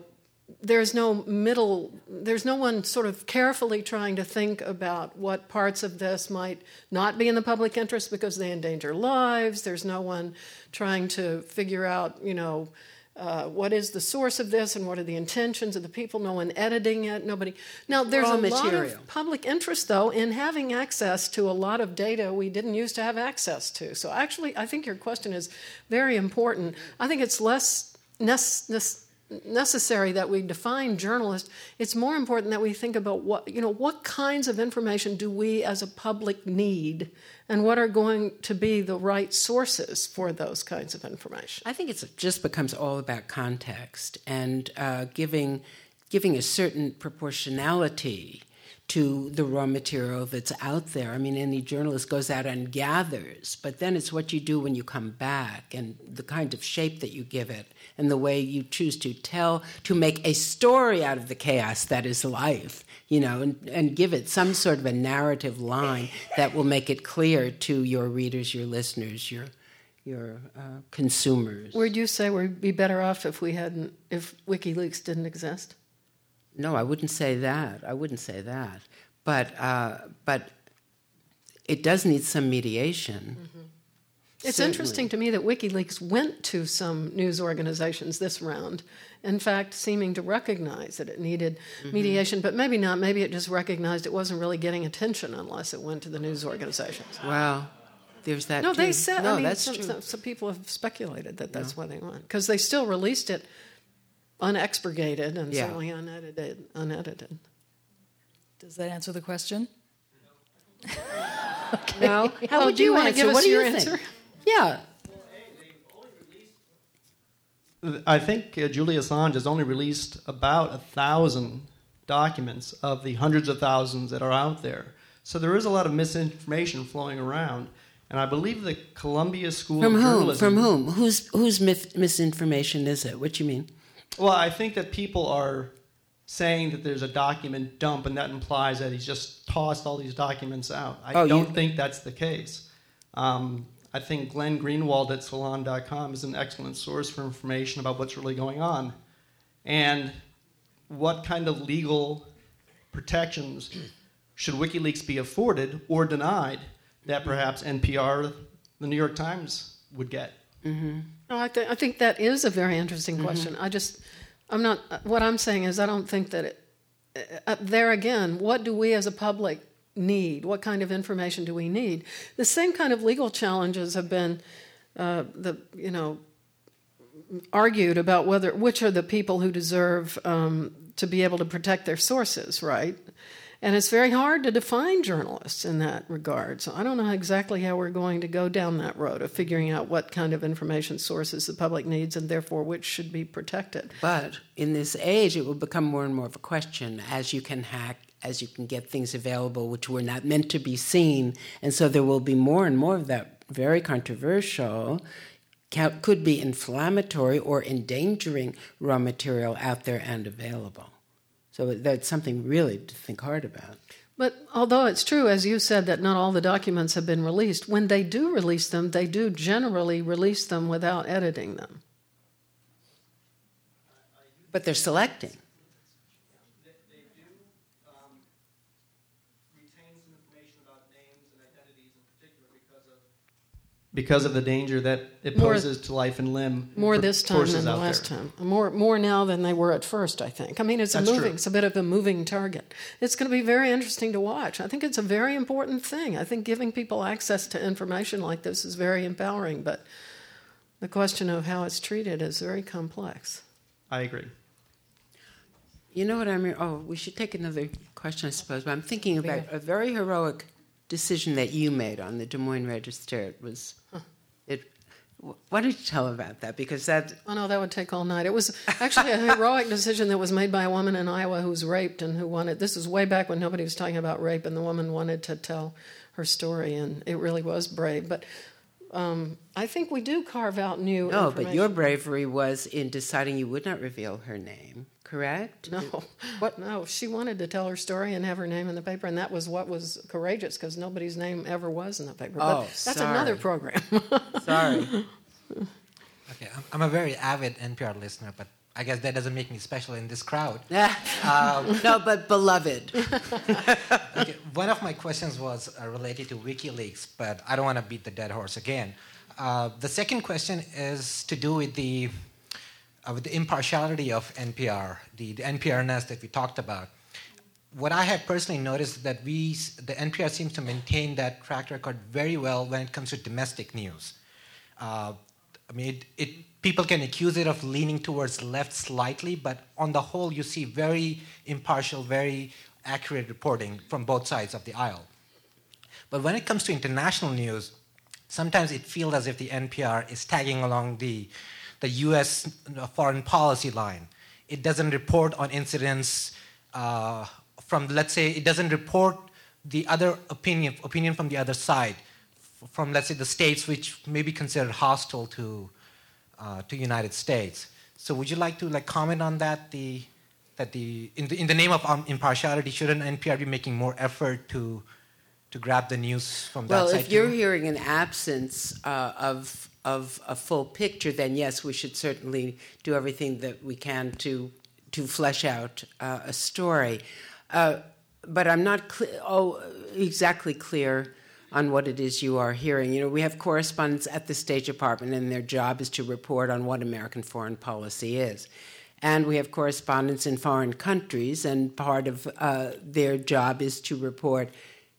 there's no one sort of carefully trying to think about what parts of this might not be in the public interest because they endanger lives. There's no one trying to figure out, what is the source of this and what are the intentions of the people. No one editing it. Nobody. Now, there's a lot of public interest, though, in having access to a lot of data we didn't used to have access to. So actually, I think your question is very important. I think it's less necessary that we define journalists. It's more important that we think about what kinds of information do we as a public need, and what are going to be the right sources for those kinds of information. I think it just becomes all about context and giving a certain proportionality to the raw material that's out there. I mean, any journalist goes out and gathers, but then it's what you do when you come back and the kind of shape that you give it and the way you choose to make a story out of the chaos that is life, and give it some sort of a narrative line that will make it clear to your readers, your listeners, your consumers. Would you say we'd be better off if WikiLeaks didn't exist? No, I wouldn't say that. But it does need some mediation. Mm-hmm. It's interesting to me that WikiLeaks went to some news organizations this round, in fact, seeming to recognize that it needed mediation, but maybe not. Maybe it just recognized it wasn't really getting attention unless it went to the news organizations. Well, there's that. No, too. they said. No, I mean, that's true. Some people have speculated that that's why they went, because they still released it unexpurgated and certainly unedited. Does that answer the question? Okay. No. How would you want to give us your answer? answer? Yeah. I think Julian Assange has only released about 1,000 documents of the hundreds of thousands that are out there. So there is a lot of misinformation flowing around. And I believe the Columbia School of Journalism... From whom? Whose misinformation is it? What do you mean? Well, I think that people are saying that there's a document dump, and that implies that he's just tossed all these documents out. I don't think that's the case. I think Glenn Greenwald at Salon.com is an excellent source for information about what's really going on and what kind of legal protections should WikiLeaks be afforded or denied that perhaps NPR, the New York Times, would get. Mm-hmm. No, I think that is a very interesting question. What I'm saying is I don't think that there again, what do we as a public need? What kind of information do we need? The same kind of legal challenges have been argued about which are the people who deserve to be able to protect their sources, right? And it's very hard to define journalists in that regard. So I don't know exactly how we're going to go down that road of figuring out what kind of information sources the public needs and therefore which should be protected. But in this age, it will become more and more of a question as you can hack, as you can get things available which were not meant to be seen. And so there will be more and more of that very controversial, could be inflammatory or endangering raw material out there and available. So that's something really to think hard about. But although it's true, as you said, that not all the documents have been released, when they do release them, they do generally release them without editing them. But they're selecting. They do retain some information about names and identities in particular because of the danger that it poses to life and limb. More this time than the last time. More now than they were at first, I think. I mean, it's a bit of a moving target. It's going to be very interesting to watch. I think it's a very important thing. I think giving people access to information like this is very empowering, but the question of how it's treated is very complex. I agree. You know what I mean? Oh, we should take another question, I suppose. But I'm thinking about a very heroic decision that you made on the Des Moines Register. It was, why don't you tell about that? Because that... Oh, no, that would take all night. It was actually a heroic decision that was made by a woman in Iowa who was raped and who wanted... This was way back when nobody was talking about rape, and the woman wanted to tell her story, and it really was brave. But I think we do carve out new information. No, but your bravery was in deciding you would not reveal her name, correct? No. What? No, she wanted to tell her story and have her name in the paper, and that was what was courageous, because nobody's name ever was in the paper. But that's another program. Sorry. Okay, I'm a very avid NPR listener, but I guess that doesn't make me special in this crowd. No, but beloved. Okay. One of my questions was related to WikiLeaks, but I don't want to beat the dead horse again. The second question is to do with the impartiality of NPR, the NPR-ness that we talked about. What I have personally noticed is that the NPR seems to maintain that track record very well when it comes to domestic news. People can accuse it of leaning towards left slightly, but on the whole, you see very impartial, very accurate reporting from both sides of the aisle. But when it comes to international news, sometimes it feels as if the NPR is tagging along the U.S. foreign policy line. It doesn't report on incidents it doesn't report the other opinion from the other side, from, let's say, the states which may be considered hostile to United States. So would you like to comment on that? In the name of impartiality, shouldn't NPR be making more effort to grab the news from that side? Well, if you're hearing an absence of a full picture, then yes, we should certainly do everything that we can to flesh out a story. But I'm not exactly clear on what it is you are hearing. You know, we have correspondents at the State Department, and their job is to report on what American foreign policy is. And we have correspondents in foreign countries, and part of their job is to report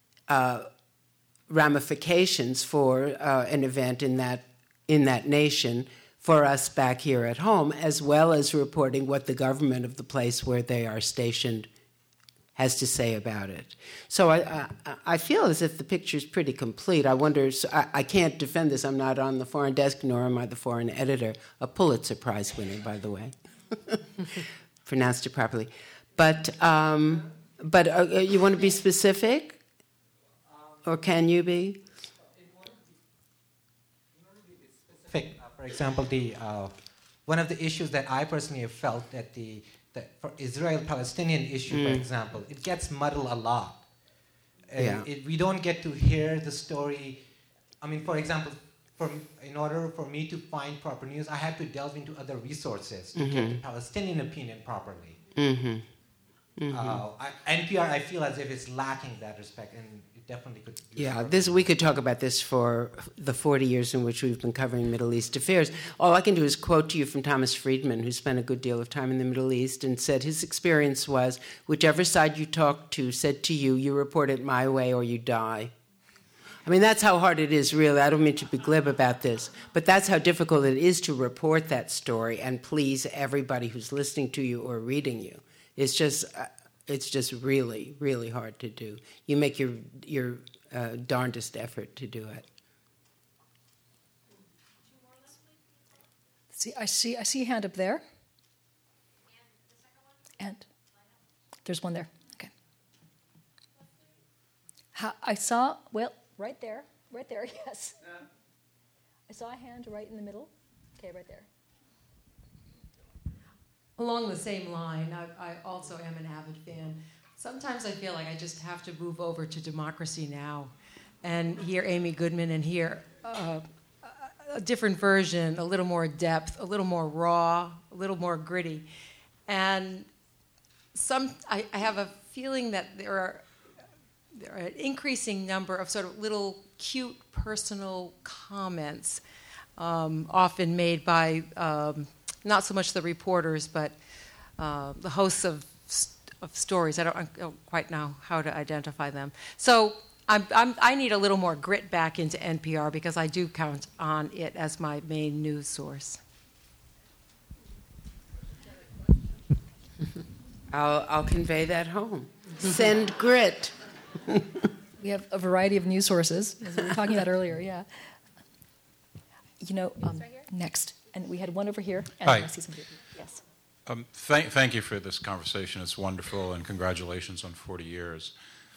ramifications for an event in that nation for us back here at home, as well as reporting what the government of the place where they are stationed has to say about it. So I feel as if the picture is pretty complete. I wonder, I can't defend this. I'm not on the foreign desk, nor am I the foreign editor. A Pulitzer Prize winner, by the way. Pronounced it properly. But you want to be specific? Or can you be? For example, one of the issues that I personally have felt that for Israel-Palestinian issue, for example, it gets muddled a lot. We don't get to hear the story. I mean, for example, in order for me to find proper news, I have to delve into other resources to get the Palestinian opinion properly. NPR, I feel as if it's lacking that respect, and it definitely could. We could talk about this for the 40 years in which we've been covering Middle East affairs. All I can do is quote to you from Thomas Friedman, who spent a good deal of time in the Middle East, and said his experience was, whichever side you talked to said to you, you report it my way or you die. I mean, that's how hard it is, really. I don't mean to be glib about this, but that's how difficult it is to report that story and please everybody who's listening to you or reading you. It's just really, really hard to do. You make your darndest effort to do it. I see a hand up there. And there's one there. Okay. I saw, right there, yes. I saw a hand right in the middle. Okay, right there. Along the same line, I also am an avid fan. Sometimes I feel like I just have to move over to Democracy Now! And hear Amy Goodman and hear a different version, a little more depth, a little more raw, a little more gritty. And I have a feeling that there are an increasing number of sort of little cute personal comments, often made by not so much the reporters, but the hosts of stories. I don't quite know how to identify them. So I need a little more grit back into NPR because I do count on it as my main news source. I'll convey that home. Send grit. We have a variety of news sources, as we were talking about earlier, yeah. Next. And we had one over here. And Hi. I see some people. Yes. Thank you for this conversation. It's wonderful, and congratulations on 40 years.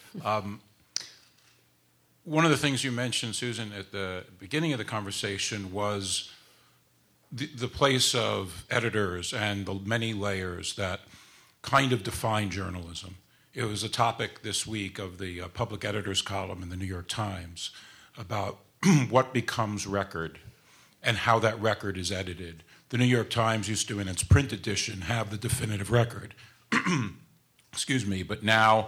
One of the things you mentioned, Susan, at the beginning of the conversation was the place of editors and the many layers that kind of define journalism. It was a topic this week of the public editors column in the New York Times about what becomes record and how that record is edited, the New York Times used to, in its print edition, have the definitive record. Excuse me, but now,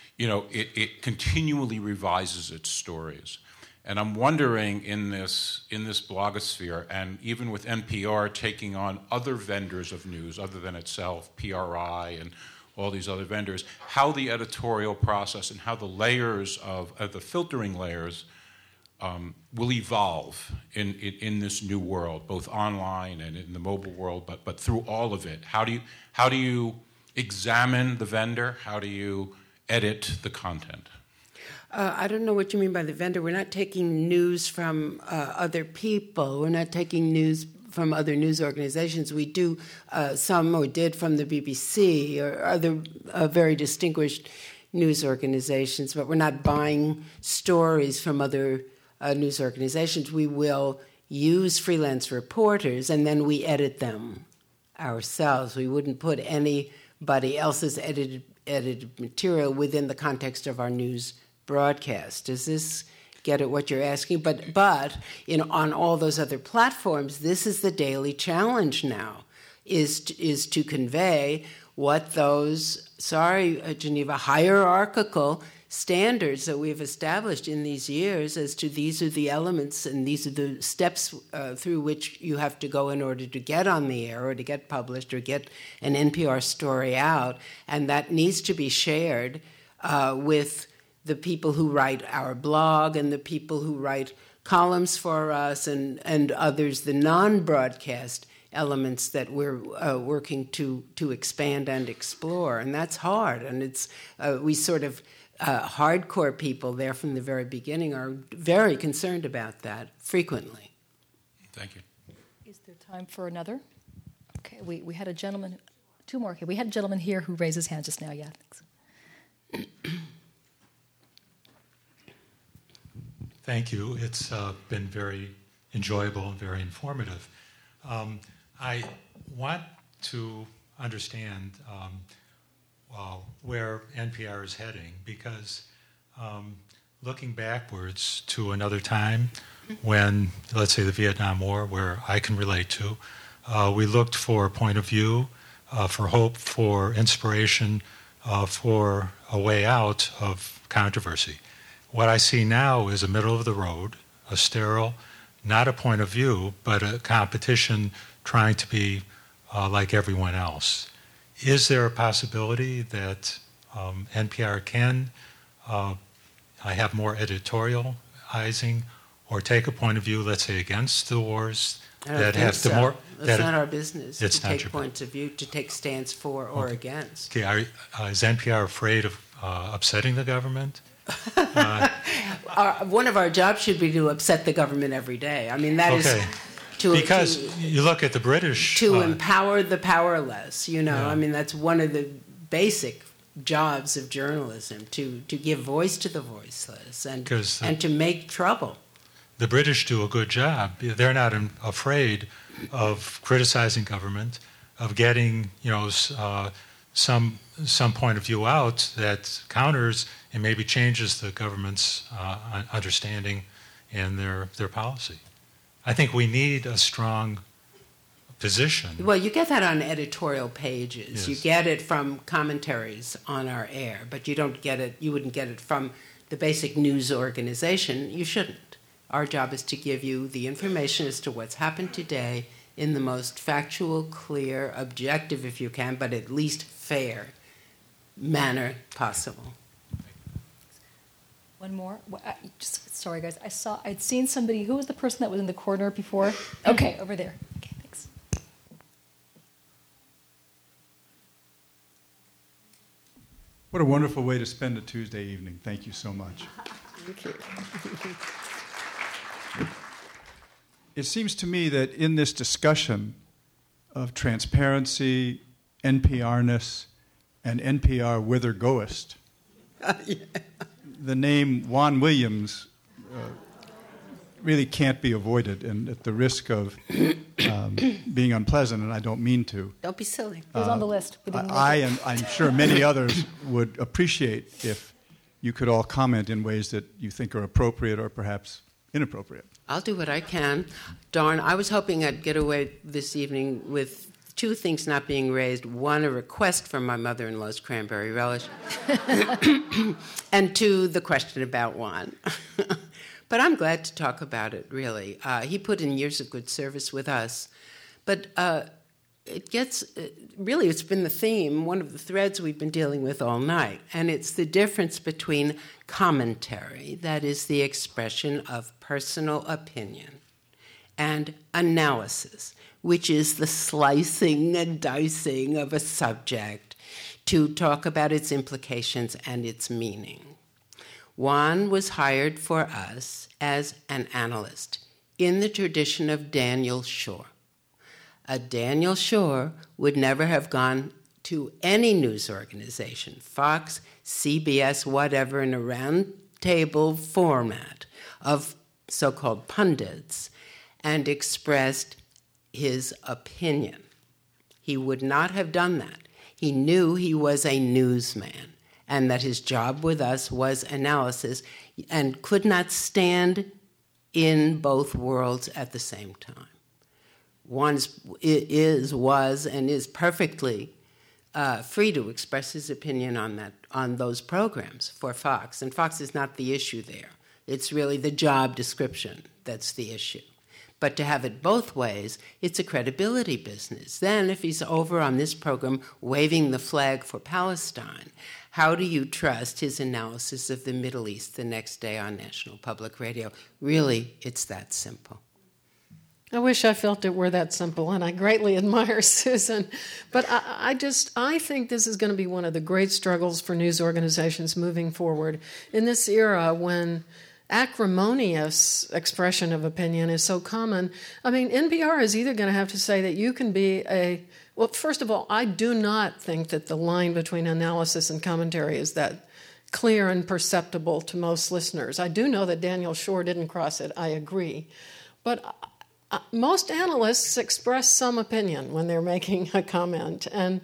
it continually revises its stories. And I'm wondering in this blogosphere, and even with NPR taking on other vendors of news other than itself, PRI and all these other vendors, how the editorial process and how the layers of the filtering layers will evolve in this new world, both online and in the mobile world, but through all of it. How do you examine the vendor? How do you edit the content? I don't know what you mean by the vendor. We're not taking news from other people. We're not taking news from other news organizations. We do some, or did, from the BBC or other very distinguished news organizations, but we're not buying stories from other news organizations. We will use freelance reporters, and then we edit them ourselves. We wouldn't put anybody else's edited material within the context of our news broadcast. Does this get at what you're asking? But on all those other platforms, this is the daily challenge now, is to convey what those, Geneva, hierarchical standards that we've established in these years as to these are the elements and these are the steps through which you have to go in order to get on the air or to get published or get an NPR story out. And that needs to be shared with the people who write our blog and the people who write columns for us and others, the non-broadcast elements that we're working to expand and explore. And that's hard. And it's we sort of hardcore people there from the very beginning are very concerned about that frequently. Thank you. Is there time for another? Okay, we had a gentleman, two more. Okay, we had a gentleman here who raised his hand just now. Yeah, thanks. Thank you. It's been very enjoyable and very informative. I want to understand where NPR is heading, because looking backwards to another time when, let's say, the Vietnam War, where I can relate to, we looked for a point of view, for hope, for inspiration, for a way out of controversy. What I see now is a middle of the road, a sterile, not a point of view, but a competition trying to be like everyone else. Is there a possibility that NPR can have more editorializing or take a point of view, let's say, against the wars that have so. the more? It's not our business to take points of view, to take stands for or against. Okay, is NPR afraid of upsetting the government? One of our jobs should be to upset the government every day. I mean, that is because you look at the British to empower the powerless. Yeah. I mean, that's one of the basic jobs of journalism, to give voice to the voiceless and to make trouble. The British do a good job. They're not afraid of criticizing government, of getting some point of view out that counters and maybe changes the government's understanding and their policy. I think we need a strong position. Well, you get that on editorial pages. Yes. You get it from commentaries on our air, but you wouldn't get it from the basic news organization. You shouldn't. Our job is to give you the information as to what's happened today in the most factual, clear, objective, if you can, but at least fair manner possible. One more. Sorry, guys. I'd seen somebody. Who was the person that was in the corner before? Okay, over there. Okay, thanks. What a wonderful way to spend a Tuesday evening. Thank you so much. Thank you. It seems to me that in this discussion of transparency, NPR-ness, and NPR whither goest, the name Juan Williams really can't be avoided, and at the risk of being unpleasant, and I don't mean to. Don't be silly. It was on the list. I and I'm sure many others would appreciate if you could all comment in ways that you think are appropriate or perhaps inappropriate. I'll do what I can. Darn, I was hoping I'd get away this evening with two things not being raised. One, a request from my mother-in-law's cranberry relish. And two, the question about Juan. But I'm glad to talk about it, really. He put in years of good service with us. But really, it's been the theme, one of the threads we've been dealing with all night. And it's the difference between commentary, that is the expression of personal opinion, and analysis, which is the slicing and dicing of a subject to talk about its implications and its meaning. Juan was hired for us as an analyst in the tradition of Daniel Schorr. A Daniel Schorr would never have gone to any news organization, Fox, CBS, whatever, in a round table format of so-called pundits, and expressed his opinion. He would not have done that. He knew he was a newsman and that his job with us was analysis and could not stand in both worlds at the same time. Juan was, and is perfectly free to express his opinion on those programs for Fox. And Fox is not the issue there. It's really the job description that's the issue. But to have it both ways, it's a credibility business. Then if he's over on this program waving the flag for Palestine, how do you trust his analysis of the Middle East the next day on National Public Radio? Really, it's that simple. I wish I felt it were that simple, and I greatly admire Susan. But I think this is going to be one of the great struggles for news organizations moving forward in this era when acrimonious expression of opinion is so common. I mean, NPR is either going to have to say that you can be well, first of all, I do not think that the line between analysis and commentary is that clear and perceptible to most listeners. I do know that Daniel Schorr didn't cross it. I agree. But most analysts express some opinion when they're making a comment. And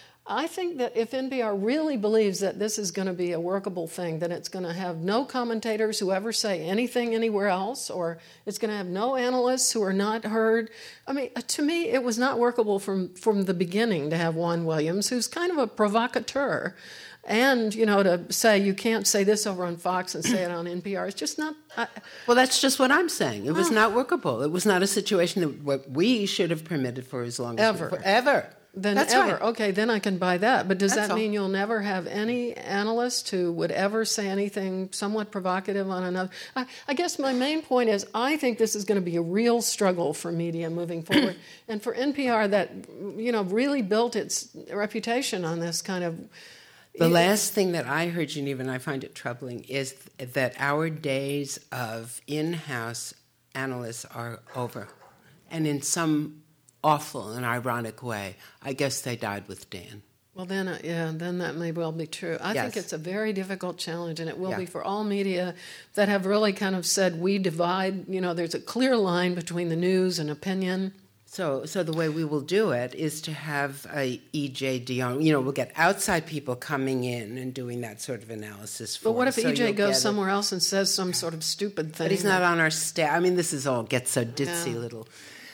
I think that if NPR really believes that this is going to be a workable thing, then it's going to have no commentators who ever say anything anywhere else, or it's going to have no analysts who are not heard. I mean, to me, it was not workable from the beginning to have Juan Williams, who's kind of a provocateur, and, to say you can't say this over on Fox and say it on NPR. It's just not... Well, that's just what I'm saying. It was not workable. It was not a situation that what we should have permitted for as long as... Ever. Then that's ever. Right. Okay, then I can buy that. But does that's that mean all. You'll never have any analyst who would ever say anything somewhat provocative on another? I guess my main point is I think this is going to be a real struggle for media moving forward. And for NPR that, really built its reputation on this kind of... The last thing that I heard, Geneva, and I find it troubling, is that our days of in-house analysts are over. And in some awful and ironic way, I guess they died with Dan. Well, then that may well be true. I think it's a very difficult challenge, and it will be for all media that have really kind of said, we divide, there's a clear line between the news and opinion. So the way we will do it is to have a E.J. Dionne. We'll get outside people coming in and doing that sort of analysis for us. But what if E.J. goes somewhere else and says some sort of stupid thing? But he's not on our staff. I mean, this is all gets so ditzy little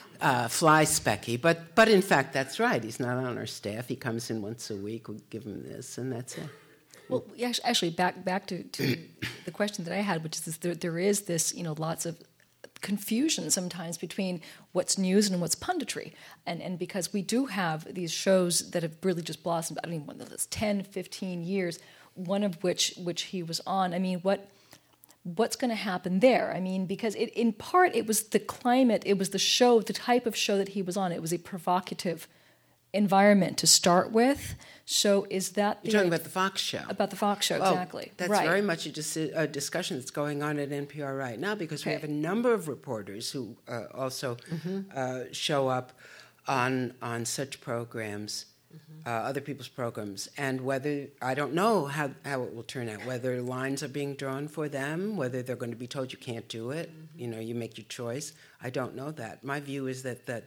fly specky. But in fact, that's right. He's not on our staff. He comes in once a week. We give him this, and that's it. Well, actually, back to the question that I had, which is there is this, lots of confusion sometimes between what's news and what's punditry. And because we do have these shows that have really just blossomed, I mean, that's 10, 15 years, one of which he was on. I mean, what's going to happen there? I mean, because in part it was the climate, it was the show, the type of show that he was on. It was a provocative environment to start with. So is that... You're talking about the Fox show. About the Fox show, exactly. That's right. very much a discussion that's going on at NPR right now because we have a number of reporters who also show up on such programs, other people's programs, and whether, I don't know how it will turn out, whether lines are being drawn for them, whether they're going to be told you can't do it, you make your choice. I don't know that. My view is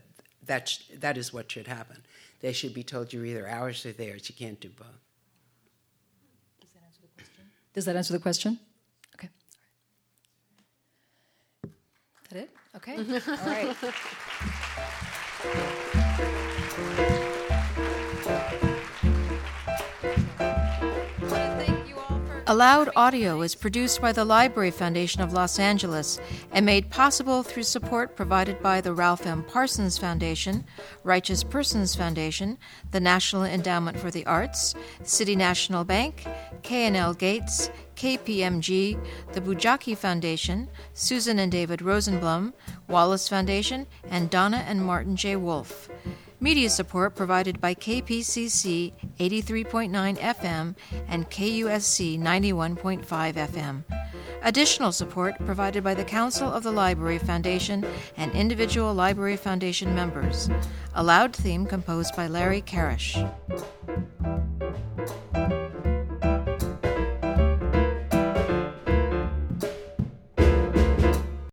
that is what should happen. They should be told you're either ours or theirs. You can't do both. Does that answer the question? Okay. that it? Okay. All right. Allowed Audio is produced by the Library Foundation of Los Angeles and made possible through support provided by the Ralph M. Parsons Foundation, Righteous Persons Foundation, the National Endowment for the Arts, City National Bank, K&L Gates, KPMG, the Bujaki Foundation, Susan and David Rosenblum, Wallace Foundation, and Donna and Martin J. Wolfe. Media support provided by KPCC 83.9 FM and KUSC 91.5 FM. Additional support provided by the Council of the Library Foundation and individual Library Foundation members. A loud theme composed by Larry Karish.